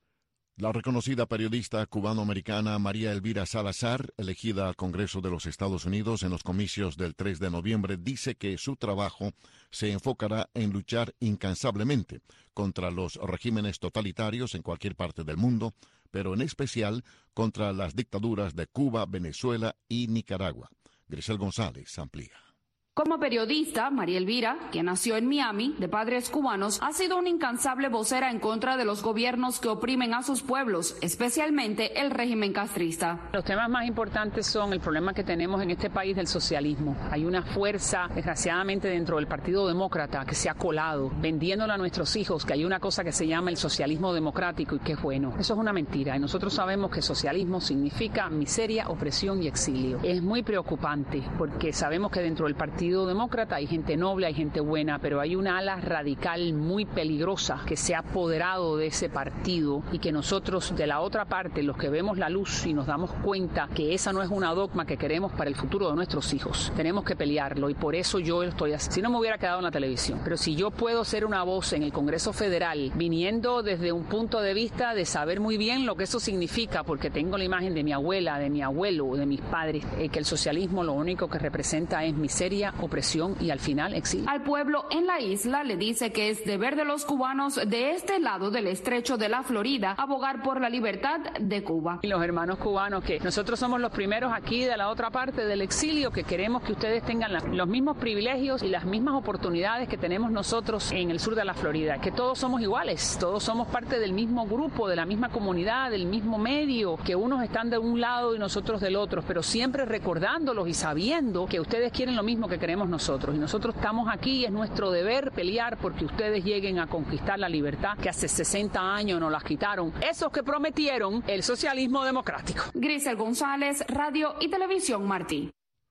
La reconocida periodista cubano-americana María Elvira Salazar, elegida al Congreso de los Estados Unidos en los comicios del 3 de noviembre, dice que su trabajo se enfocará en luchar incansablemente contra los regímenes totalitarios en cualquier parte del mundo, pero en especial contra las dictaduras de Cuba, Venezuela y Nicaragua. Grisel González amplía. Como periodista, María Elvira, que nació en Miami, de padres cubanos, ha sido una incansable vocera en contra de los gobiernos que oprimen a sus pueblos, especialmente el régimen castrista. Los temas más importantes son el problema que tenemos en este país del socialismo. Hay una fuerza, desgraciadamente, dentro del Partido Demócrata que se ha colado, vendiéndole a nuestros hijos que hay una cosa que se llama el socialismo democrático y que es bueno. Eso es una mentira y nosotros sabemos que socialismo significa miseria, opresión y exilio. Es muy preocupante porque sabemos que dentro del Partido Demócrata hay gente noble, hay gente buena, pero hay una ala radical muy peligrosa que se ha apoderado de ese partido y que nosotros de la otra parte, los que vemos la luz y nos damos cuenta que esa no es una dogma que queremos para el futuro de nuestros hijos, tenemos que pelearlo y por eso yo estoy así. Si no me hubiera quedado en la televisión, pero si yo puedo ser una voz en el Congreso Federal viniendo desde un punto de vista de saber muy bien lo que eso significa, porque tengo la imagen de mi abuela, de mi abuelo, de mis padres, que el socialismo lo único que representa es miseria, opresión y al final exilio. Al pueblo en la isla le dice que es deber de los cubanos de este lado del estrecho de la Florida abogar por la libertad de Cuba. Y los hermanos cubanos, que nosotros somos los primeros aquí de la otra parte del exilio, que queremos que ustedes tengan los mismos privilegios y las mismas oportunidades que tenemos nosotros en el sur de la Florida, que todos somos iguales, todos somos parte del mismo grupo, de la misma comunidad, del mismo medio, que unos están de un lado y nosotros del otro, pero siempre recordándolos y sabiendo que ustedes quieren lo mismo que queremos nosotros. Y nosotros estamos aquí y es nuestro deber pelear porque ustedes lleguen a conquistar la libertad que hace 60 años nos las quitaron esos que prometieron el socialismo democrático. Grisel González, Radio y Televisión Martí.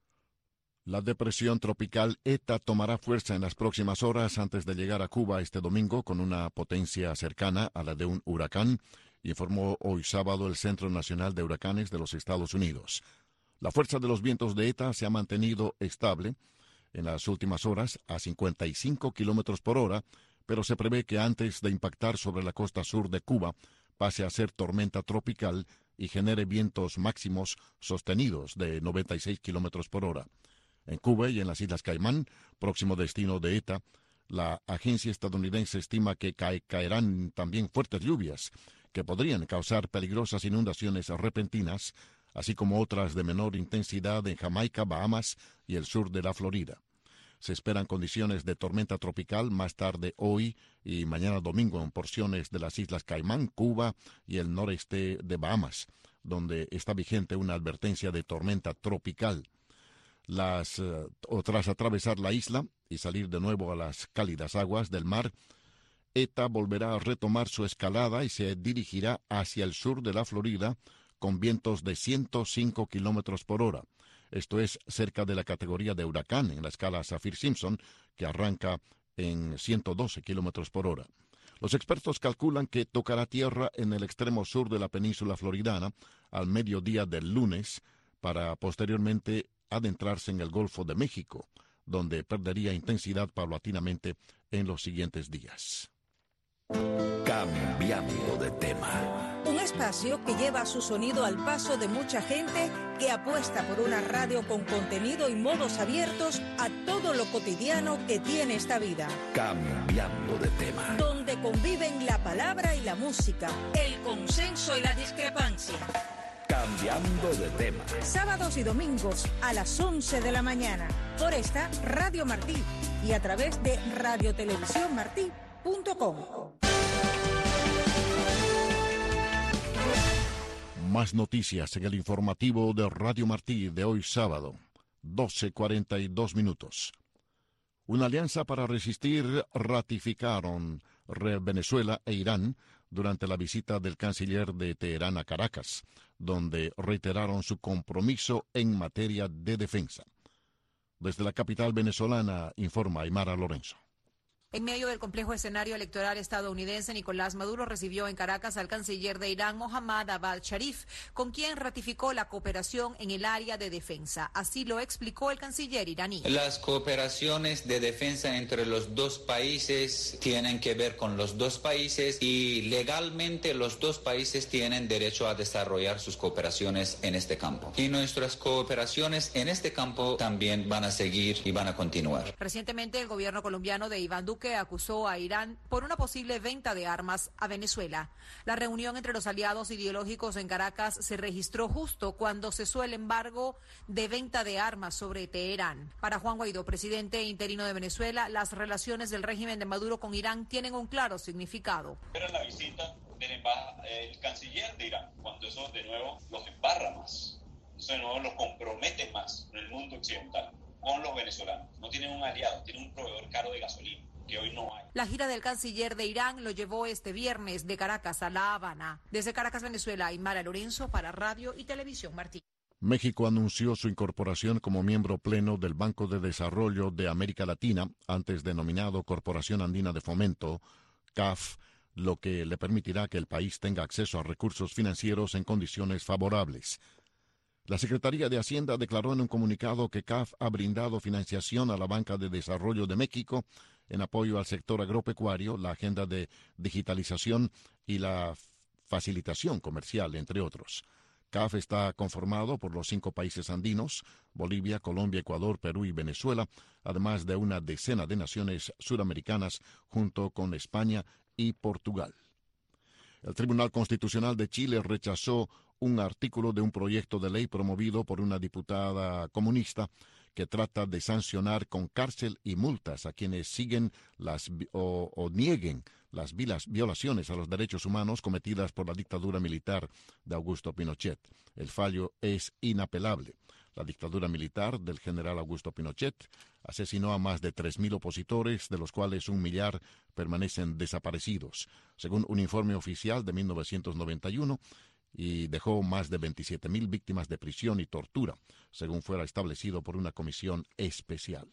La depresión tropical ETA tomará fuerza en las próximas horas antes de llegar a Cuba este domingo con una potencia cercana a la de un huracán, informó hoy sábado el Centro Nacional de Huracanes de los Estados Unidos. La fuerza de los vientos de ETA se ha mantenido estable en las últimas horas a 55 kilómetros por hora, pero se prevé que antes de impactar sobre la costa sur de Cuba pase a ser tormenta tropical y genere vientos máximos sostenidos de 96 kilómetros por hora. En Cuba y en las Islas Caimán, próximo destino de ETA, la agencia estadounidense estima que caerán también fuertes lluvias que podrían causar peligrosas inundaciones repentinas, así como otras de menor intensidad en Jamaica, Bahamas y el sur de la Florida. Se esperan condiciones de tormenta tropical más tarde hoy y mañana domingo en porciones de las Islas Caimán, Cuba y el noreste de Bahamas, donde está vigente una advertencia de tormenta tropical. Tras atravesar la isla y salir de nuevo a las cálidas aguas del mar, ETA volverá a retomar su escalada y se dirigirá hacia el sur de la Florida con vientos de 105 kilómetros por hora. Esto es cerca de la categoría de huracán en la escala Saffir-Simpson, que arranca en 112 kilómetros por hora. Los expertos calculan que tocará tierra en el extremo sur de la península floridana al mediodía del lunes, para posteriormente adentrarse en el Golfo de México, donde perdería intensidad paulatinamente en los siguientes días. Cambiando de tema. Un espacio que lleva su sonido al paso de mucha gente que apuesta por una radio con contenido y modos abiertos a todo lo cotidiano que tiene esta vida. Cambiando de tema. Donde conviven la palabra y la música, el consenso y la discrepancia. Cambiando de tema. Sábados y domingos a las 11 de la mañana por esta Radio Martí y a través de radiotelevisiónmartí.com. Más noticias en el informativo de Radio Martí de hoy sábado, 12:42 minutos. Una alianza para resistir ratificaron Venezuela e Irán durante la visita del canciller de Teherán a Caracas, donde reiteraron su compromiso en materia de defensa. Desde la capital venezolana, informa Aymara Lorenzo. En medio del complejo escenario electoral estadounidense, Nicolás Maduro recibió en Caracas al canciller de Irán, Mohammad Javad Zarif, con quien ratificó la cooperación en el área de defensa. Así lo explicó el canciller iraní. Las cooperaciones de defensa entre los dos países tienen que ver con los dos países y legalmente los dos países tienen derecho a desarrollar sus cooperaciones en este campo. Y nuestras cooperaciones en este campo también van a seguir y van a continuar. Recientemente, el gobierno colombiano de Iván Duque acusó a Irán por una posible venta de armas a Venezuela. La reunión entre los aliados ideológicos en Caracas se registró justo cuando cesó el embargo de venta de armas sobre Teherán. Para Juan Guaidó, presidente interino de Venezuela, las relaciones del régimen de Maduro con Irán tienen un claro significado. Era la visita del canciller de Irán, cuando eso de nuevo los embarra más, eso de nuevo los compromete más con el mundo occidental, con los venezolanos. No tienen un aliado, tienen un proveedor caro de gasolina, que hoy no hay. La gira del canciller de Irán lo llevó este viernes de Caracas a La Habana. Desde Caracas, Venezuela, Aymara Lorenzo para Radio y Televisión Martí. México anunció su incorporación como miembro pleno del Banco de Desarrollo de América Latina, antes denominado Corporación Andina de Fomento, CAF, lo que le permitirá que el país tenga acceso a recursos financieros en condiciones favorables. La Secretaría de Hacienda declaró en un comunicado que CAF ha brindado financiación a la Banca de Desarrollo de México en apoyo al sector agropecuario, la agenda de digitalización y la facilitación comercial, entre otros. CAF está conformado por los 5 países andinos, Bolivia, Colombia, Ecuador, Perú y Venezuela, además de una decena de naciones suramericanas, junto con España y Portugal. El Tribunal Constitucional de Chile rechazó un artículo de un proyecto de ley promovido por una diputada comunista que trata de sancionar con cárcel y multas a quienes siguen o nieguen las violaciones a los derechos humanos cometidas por la dictadura militar de Augusto Pinochet. El fallo es inapelable. La dictadura militar del general Augusto Pinochet asesinó a más de 3.000 opositores, de los cuales 1 millar permanecen desaparecidos, según un informe oficial de 1991, y dejó más de 27.000 víctimas de prisión y tortura, según fuera establecido por una comisión especial.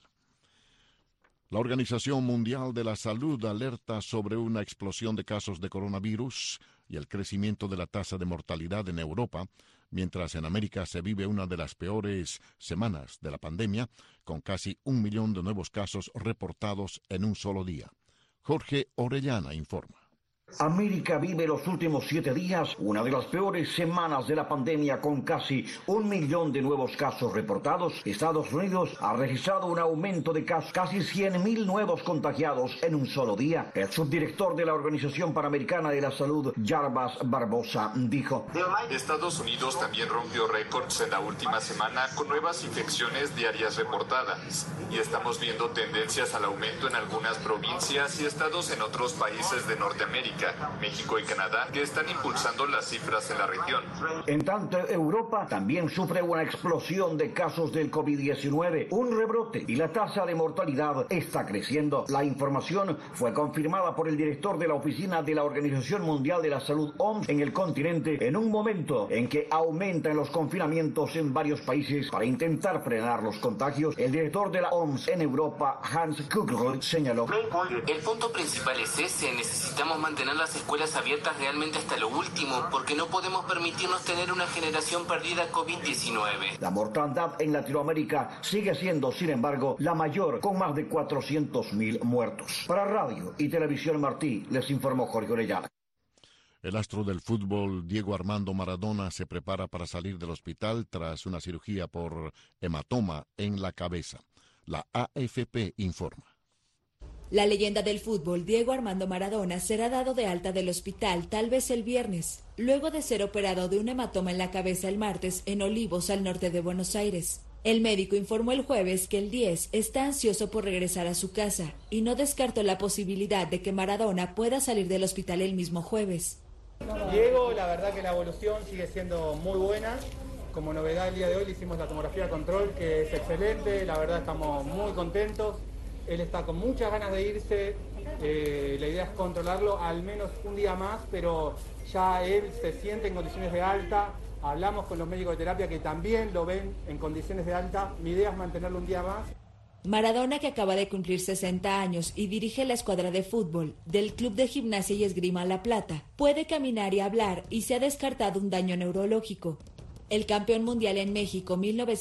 La Organización Mundial de la Salud alerta sobre una explosión de casos de coronavirus y el crecimiento de la tasa de mortalidad en Europa, mientras en América se vive una de las peores semanas de la pandemia, con casi 1 millón de nuevos casos reportados en un solo día. Jorge Orellana informa. América vive los últimos 7 días una de las peores semanas de la pandemia, con casi 1 millón de nuevos casos reportados. Estados Unidos ha registrado un aumento de casos, casi 100.000 nuevos contagiados en un solo día. El subdirector de la Organización Panamericana de la Salud, Jarbas Barbosa, dijo: Estados Unidos también rompió récords en la última semana con nuevas infecciones diarias reportadas, y estamos viendo tendencias al aumento en algunas provincias y estados en otros países de Norteamérica, México y Canadá, que están impulsando las cifras en la región. En tanto, Europa también sufre una explosión de casos del COVID-19, un rebrote, y la tasa de mortalidad está creciendo. La información fue confirmada por el director de la oficina de la Organización Mundial de la Salud, OMS, en el continente, en un momento en que aumentan los confinamientos en varios países para intentar frenar los contagios. El director de la OMS en Europa, Hans Kugel, señaló: el punto principal es ese: necesitamos mantener las escuelas abiertas realmente hasta lo último, porque no podemos permitirnos tener una generación perdida COVID-19. La mortandad en Latinoamérica sigue siendo, sin embargo, la mayor, con más de 400.000 muertos. Para Radio y Televisión Martí, les informó Jorge Orellana. El astro del fútbol, Diego Armando Maradona, se prepara para salir del hospital tras una cirugía por hematoma en la cabeza. La AFP informa. La leyenda del fútbol, Diego Armando Maradona, será dado de alta del hospital tal vez el viernes, luego de ser operado de un hematoma en la cabeza el martes en Olivos, al norte de Buenos Aires. El médico informó el jueves que el 10 está ansioso por regresar a su casa y no descartó la posibilidad de que Maradona pueda salir del hospital el mismo jueves. Diego, la verdad que la evolución sigue siendo muy buena. Como novedad el día de hoy le hicimos la tomografía de control, que es excelente. La verdad estamos muy contentos. Él está con muchas ganas de irse. La idea es controlarlo al menos un día más, pero ya él se siente en condiciones de alta. Hablamos con los médicos de terapia que también lo ven en condiciones de alta. Mi idea es mantenerlo un día más. Maradona, que acaba de cumplir 60 años y dirige la escuadra de fútbol del Club de Gimnasia y Esgrima La Plata, puede caminar y hablar y se ha descartado un daño neurológico. El campeón mundial en México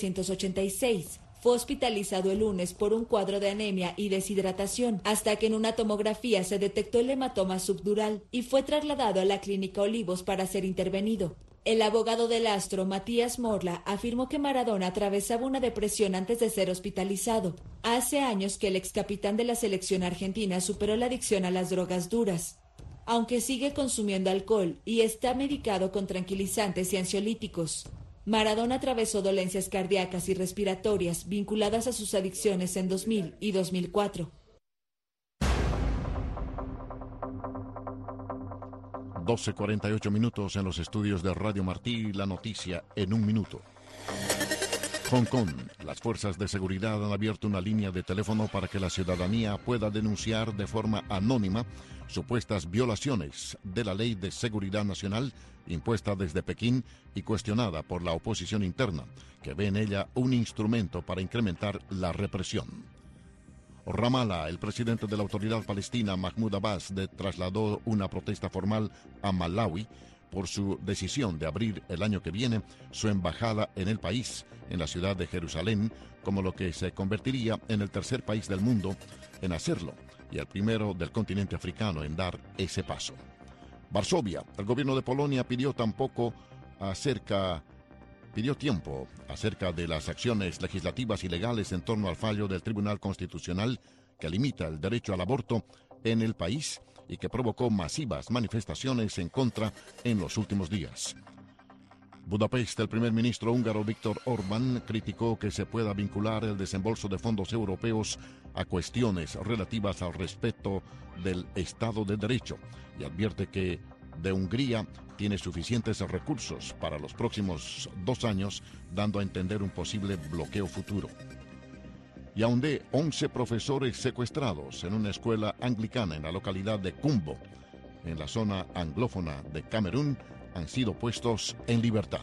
1986 fue hospitalizado el lunes por un cuadro de anemia y deshidratación, hasta que en una tomografía se detectó el hematoma subdural y fue trasladado a la Clínica Olivos para ser intervenido. El abogado del astro, Matías Morla, afirmó que Maradona atravesaba una depresión antes de ser hospitalizado. Hace años que el excapitán de la selección argentina superó la adicción a las drogas duras, aunque sigue consumiendo alcohol y está medicado con tranquilizantes y ansiolíticos. Maradona atravesó dolencias cardíacas y respiratorias vinculadas a sus adicciones en 2000 y 2004. 12:48 minutos en los estudios de Radio Martí. La noticia en un minuto. Hong Kong. Las fuerzas de seguridad han abierto una línea de teléfono para que la ciudadanía pueda denunciar de forma anónima supuestas violaciones de la Ley de Seguridad Nacional impuesta desde Pekín y cuestionada por la oposición interna, que ve en ella un instrumento para incrementar la represión. Ramallah. El presidente de la Autoridad Palestina, Mahmoud Abbas, trasladó una protesta formal a Malawi por su decisión de abrir el año que viene su embajada en el país, en la ciudad de Jerusalén, como lo que se convertiría en el tercer país del mundo en hacerlo y el primero del continente africano en dar ese paso. Varsovia. El gobierno de Polonia pidió tiempo acerca de las acciones legislativas y legales en torno al fallo del Tribunal Constitucional que limita el derecho al aborto en el país y que provocó masivas manifestaciones en contra en los últimos días. Budapest. El primer ministro húngaro Viktor Orbán criticó que se pueda vincular el desembolso de fondos europeos a cuestiones relativas al respeto del Estado de Derecho y advierte que de Hungría tiene suficientes recursos para los próximos 2 años, dando a entender un posible bloqueo futuro. Yaoundé. 11 profesores secuestrados en una escuela anglicana en la localidad de Kumbo, en la zona anglófona de Camerún, han sido puestos en libertad.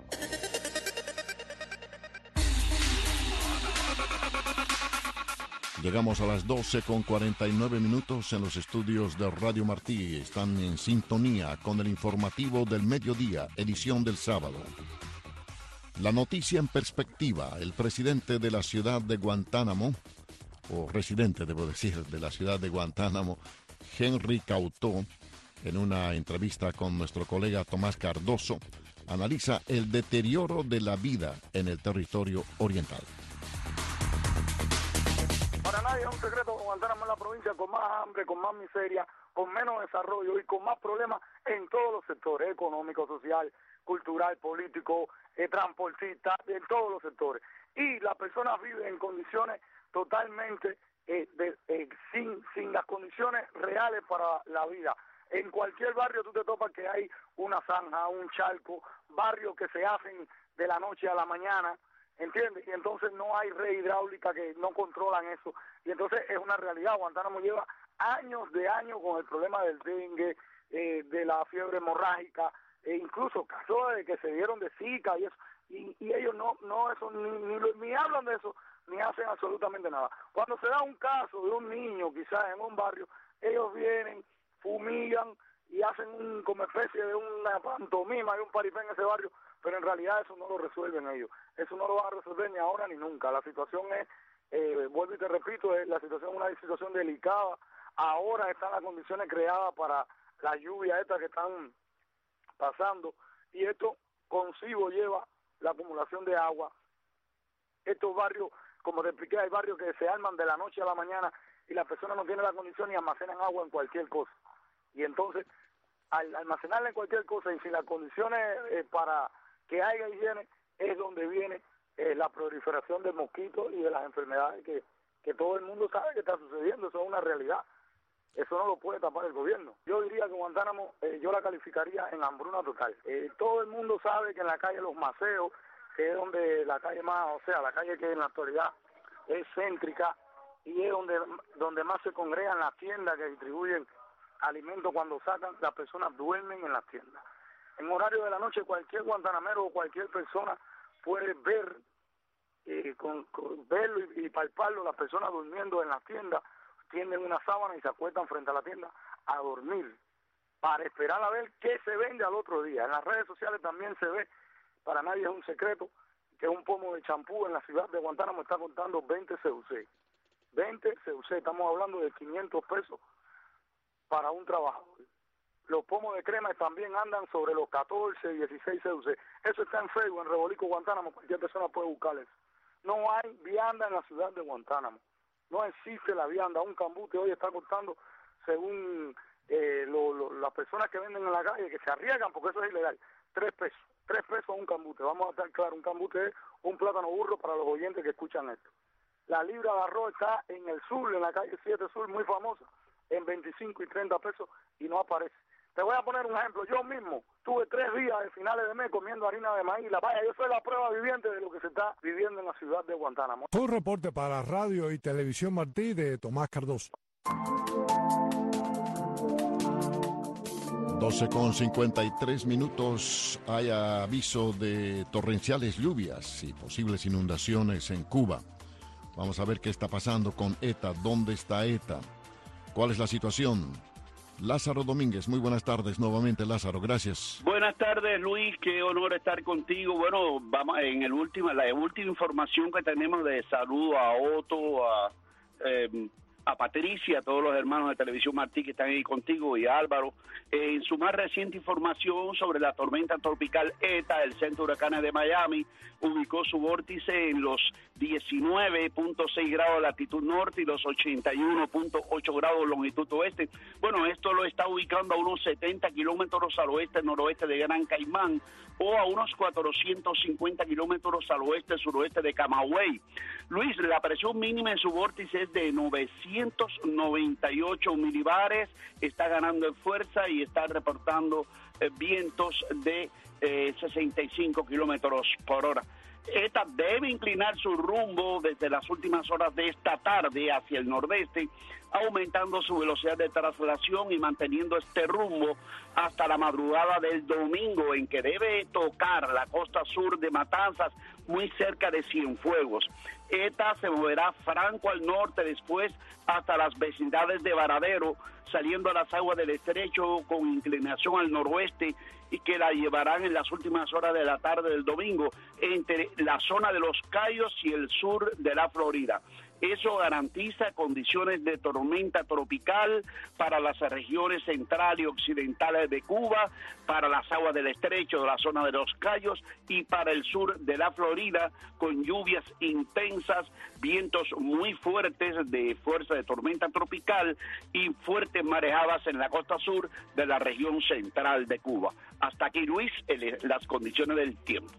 Llegamos a las 12:49 minutos en los estudios de Radio Martí. Están en sintonía con el informativo del mediodía, edición del sábado. La noticia en perspectiva. El presidente de la ciudad de Guantánamo, o residente, debo decir, de la ciudad de Guantánamo, Henry Cautó, en una entrevista con nuestro colega Tomás Cardoso, analiza el deterioro de la vida en el territorio oriental. Para nadie es un secreto que Guantánamo es la provincia con más hambre, con más miseria, con menos desarrollo y con más problemas en todos los sectores, económico, social, cultural, político, transportista, en todos los sectores. Y las personas viven en condiciones totalmente sin las condiciones reales para la vida. En cualquier barrio tú te topas que hay una zanja, un charco, barrios que se hacen de la noche a la mañana, ¿entiendes? Y entonces no hay red hidráulica que no controlan eso. Y entonces es una realidad. Guantánamo lleva años con el problema del dengue, de la fiebre hemorrágica, e incluso casos de que se dieron de Zika y eso. Y ellos no eso ni hablan de eso, ni hacen absolutamente nada. Cuando se da un caso de un niño, quizás en un barrio, ellos vienen, fumigan y hacen como especie de una pantomima y un paripé en ese barrio, pero en realidad eso no lo resuelven ellos. Eso no lo van a resolver ni ahora ni nunca. La situación es, vuelvo y te repito, la situación es una situación delicada. Ahora están las condiciones creadas para la lluvia esta que están pasando, y esto consigo lleva la acumulación de agua. Estos barrios, como te expliqué, hay barrios que se arman de la noche a la mañana y las personas no tienen la condición y almacenan agua en cualquier cosa. Y entonces, al almacenarla en cualquier cosa y sin las condiciones para que haya higiene, es donde viene la proliferación de mosquitos y de las enfermedades que todo el mundo sabe que está sucediendo. Eso es una realidad. Eso no lo puede tapar el gobierno. Yo diría que Guantánamo, yo la calificaría en hambruna total. Todo el mundo sabe que en la calle Los Maceos, que es donde la calle más, o sea, la calle que en la actualidad es céntrica y es donde más se congregan las tiendas que distribuyen alimentos. Cuando sacan, las personas duermen en las tiendas. En horario de la noche, cualquier guantanamero o cualquier persona puede ver, verlo y palparlo, las personas durmiendo en las tiendas, tienden una sábana y se acuestan frente a la tienda a dormir para esperar a ver qué se vende al otro día. En las redes sociales también se ve, para nadie es un secreto, que un pomo de champú en la ciudad de Guantánamo está costando 20 CUC. 20 CUC, estamos hablando de 500 pesos para un trabajador. Los pomos de crema también andan sobre los 14, 16 CUC. Eso está en Facebook, en Rebolico, Guantánamo, cualquier persona puede buscar eso. No hay vianda en la ciudad de Guantánamo. No existe la vianda. Un cambuche hoy está costando, según las personas que venden en la calle, que se arriesgan porque eso es ilegal, 3 pesos. 3 pesos un cambuche. Vamos a estar claros, un cambuche es un plátano burro para los oyentes que escuchan esto. La libra de arroz está en el sur, en la calle 7 Sur, muy famosa, en 25 y 30 pesos y no aparece. Te voy a poner un ejemplo. Yo mismo tuve 3 días de finales de mes comiendo harina de maíz. Vaya, yo soy la prueba viviente de lo que se está viviendo en la ciudad de Guantánamo. Fue un reporte para Radio y Televisión Martí de Tomás Cardoso. 12:53. Hay aviso de torrenciales lluvias y posibles inundaciones en Cuba. Vamos a ver qué está pasando con ETA. ¿Dónde está ETA? ¿Cuál es la situación? Lázaro Domínguez, muy buenas tardes nuevamente, Lázaro, gracias. Buenas tardes, Luis, qué honor estar contigo. Bueno, vamos en la última información que tenemos de salud a Otto, a Patricia, a todos los hermanos de Televisión Martí que están ahí contigo y a Álvaro. En su más reciente información sobre la tormenta tropical ETA, el centro de huracanes de Miami ubicó su vórtice en los 19.6 grados de latitud norte y los 81.8 grados de longitud oeste. Bueno, esto lo está ubicando a unos 70 kilómetros al oeste-noroeste de Gran Caimán o a unos 450 kilómetros al oeste-suroeste de Camagüey. Luis, la presión mínima en su vórtice es de 998 milibares, está ganando en fuerza y está reportando vientos de 65 kilómetros por hora. ETA debe inclinar su rumbo desde las últimas horas de esta tarde hacia el nordeste, aumentando su velocidad de traslación y manteniendo este rumbo hasta la madrugada del domingo, en que debe tocar la costa sur de Matanzas, muy cerca de Cienfuegos. ETA se moverá franco al norte, después hasta las vecindades de Varadero, saliendo a las aguas del estrecho con inclinación al noroeste y que la llevarán en las últimas horas de la tarde del domingo entre la zona de Los Cayos y el sur de la Florida. Eso garantiza condiciones de tormenta tropical para las regiones centrales y occidentales de Cuba, para las aguas del estrecho de la zona de los Cayos y para el sur de la Florida, con lluvias intensas, vientos muy fuertes de fuerza de tormenta tropical y fuertes marejadas en la costa sur de la región central de Cuba. Hasta aquí, Luis, las condiciones del tiempo.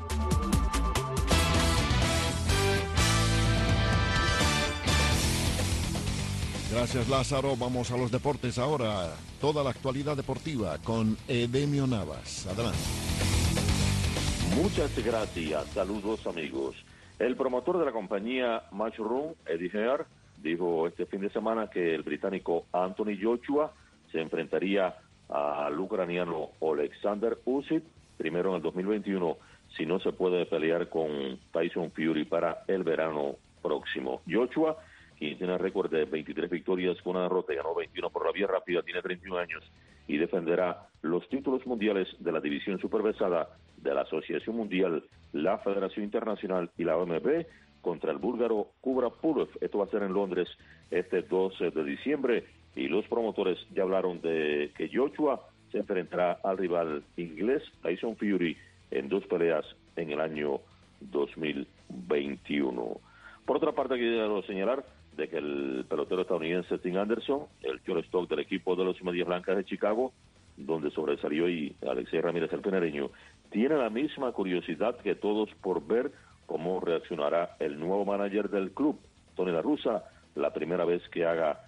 Gracias, Lázaro. Vamos a los deportes ahora. Toda la actualidad deportiva con Edemio Navas. Adelante. Muchas gracias. Saludos, amigos. El promotor de la compañía Matchroom, Eddie Hearn, dijo este fin de semana que el británico Anthony Joshua se enfrentaría al ucraniano Alexander Usyk primero en el 2021 si no se puede pelear con Tyson Fury para el verano próximo. Joshua, quien tiene récord de 23 victorias con una derrota y ganó 21 por la vía rápida, tiene 31 años y defenderá los títulos mundiales de la división superpesada de la Asociación Mundial, la Federación Internacional y la OMB contra el búlgaro Kubrapulov. Esto va a ser en Londres este 12 de diciembre y los promotores ya hablaron de que Joshua se enfrentará al rival inglés Tyson Fury en 2 peleas en el año 2021. Por otra parte, quiero señalar de que el pelotero estadounidense Tim Anderson, el shortstop del equipo de los Medias Blancas de Chicago, donde sobresalió y Alexei Ramírez, el penareño, tiene la misma curiosidad que todos por ver cómo reaccionará el nuevo manager del club, Tony La Russa, la primera vez que haga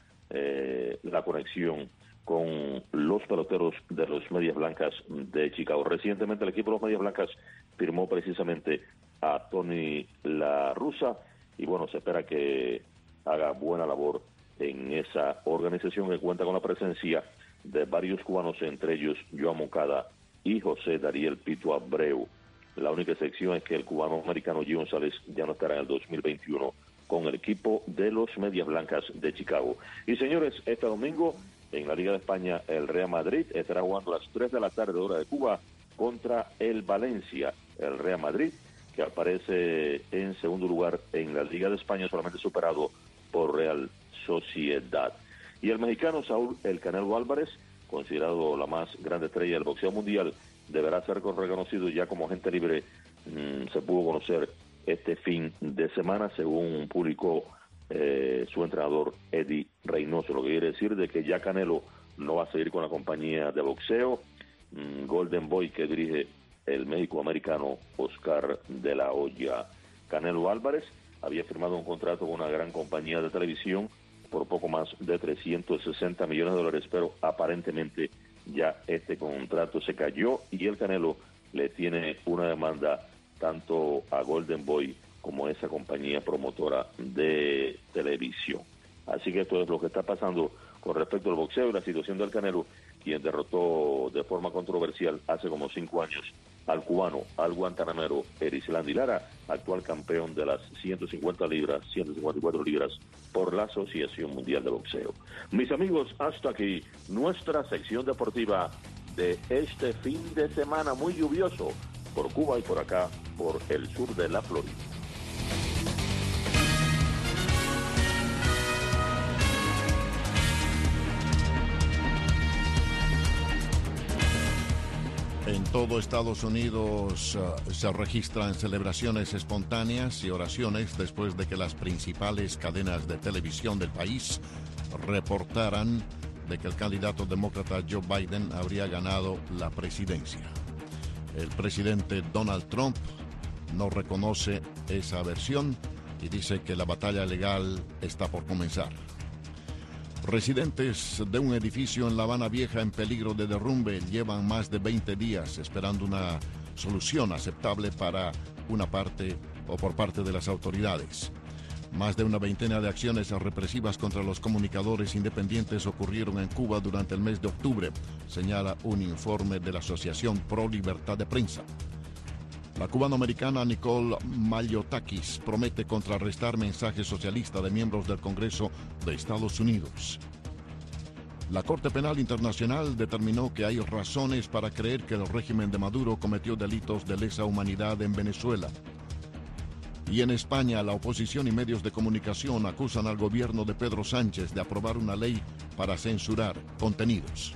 la conexión con los peloteros de los Medias Blancas de Chicago. Recientemente el equipo de los Medias Blancas firmó precisamente a Tony La Russa y bueno, se espera que haga buena labor en esa organización que cuenta con la presencia de varios cubanos, entre ellos Joan Moncada y José Dariel Pito Abreu. La única excepción es que el cubano americano Gio González ya no estará en el 2021 con el equipo de los Medias Blancas de Chicago. Y señores, este domingo en la Liga de España el Real Madrid estará jugando a las 3 de la tarde hora de Cuba contra el Valencia. El Real Madrid, que aparece en segundo lugar en la Liga de España, solamente superado por Real Sociedad. Y el mexicano Saúl El Canelo Álvarez, considerado la más grande estrella del boxeo mundial, deberá ser reconocido ya como agente libre. Se pudo conocer este fin de semana, según publicó su entrenador Eddie Reynoso, lo que quiere decir de que ya Canelo no va a seguir con la compañía de boxeo Golden Boy que dirige el méxico-americano Oscar de la Hoya. Canelo Álvarez había firmado un contrato con una gran compañía de televisión por poco más de $360 millones, pero aparentemente ya este contrato se cayó y el Canelo le tiene una demanda tanto a Golden Boy como a esa compañía promotora de televisión. Así que esto es lo que está pasando con respecto al boxeo y la situación del Canelo, quien derrotó de forma controversial hace como 5 años al cubano, al guantanamero Erislandy Lara, actual campeón de las 154 libras por la Asociación Mundial de Boxeo. Mis amigos, hasta aquí nuestra sección deportiva de este fin de semana muy lluvioso por Cuba y por acá, por el sur de la Florida. En todo Estados Unidos se registran celebraciones espontáneas y oraciones después de que las principales cadenas de televisión del país reportaran de que el candidato demócrata Joe Biden habría ganado la presidencia. El presidente Donald Trump no reconoce esa versión y dice que la batalla legal está por comenzar. Residentes de un edificio en La Habana Vieja en peligro de derrumbe llevan más de 20 días esperando una solución aceptable para una parte o por parte de las autoridades. Más de una veintena de acciones represivas contra los comunicadores independientes ocurrieron en Cuba durante el mes de octubre, señala un informe de la Asociación Pro Libertad de Prensa. La cubanoamericana Nicole Maliotakis promete contrarrestar mensajes socialistas de miembros del Congreso de Estados Unidos. La Corte Penal Internacional determinó que hay razones para creer que el régimen de Maduro cometió delitos de lesa humanidad en Venezuela. Y en España, la oposición y medios de comunicación acusan al gobierno de Pedro Sánchez de aprobar una ley para censurar contenidos.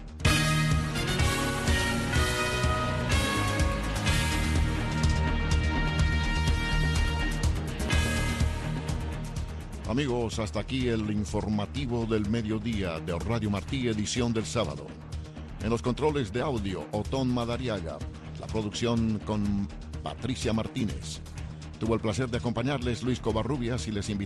Amigos, hasta aquí el informativo del mediodía de Radio Martí, edición del sábado. En los controles de audio, Otón Madariaga. La producción con Patricia Martínez. Tuvo el placer de acompañarles Luis Covarrubias y les invito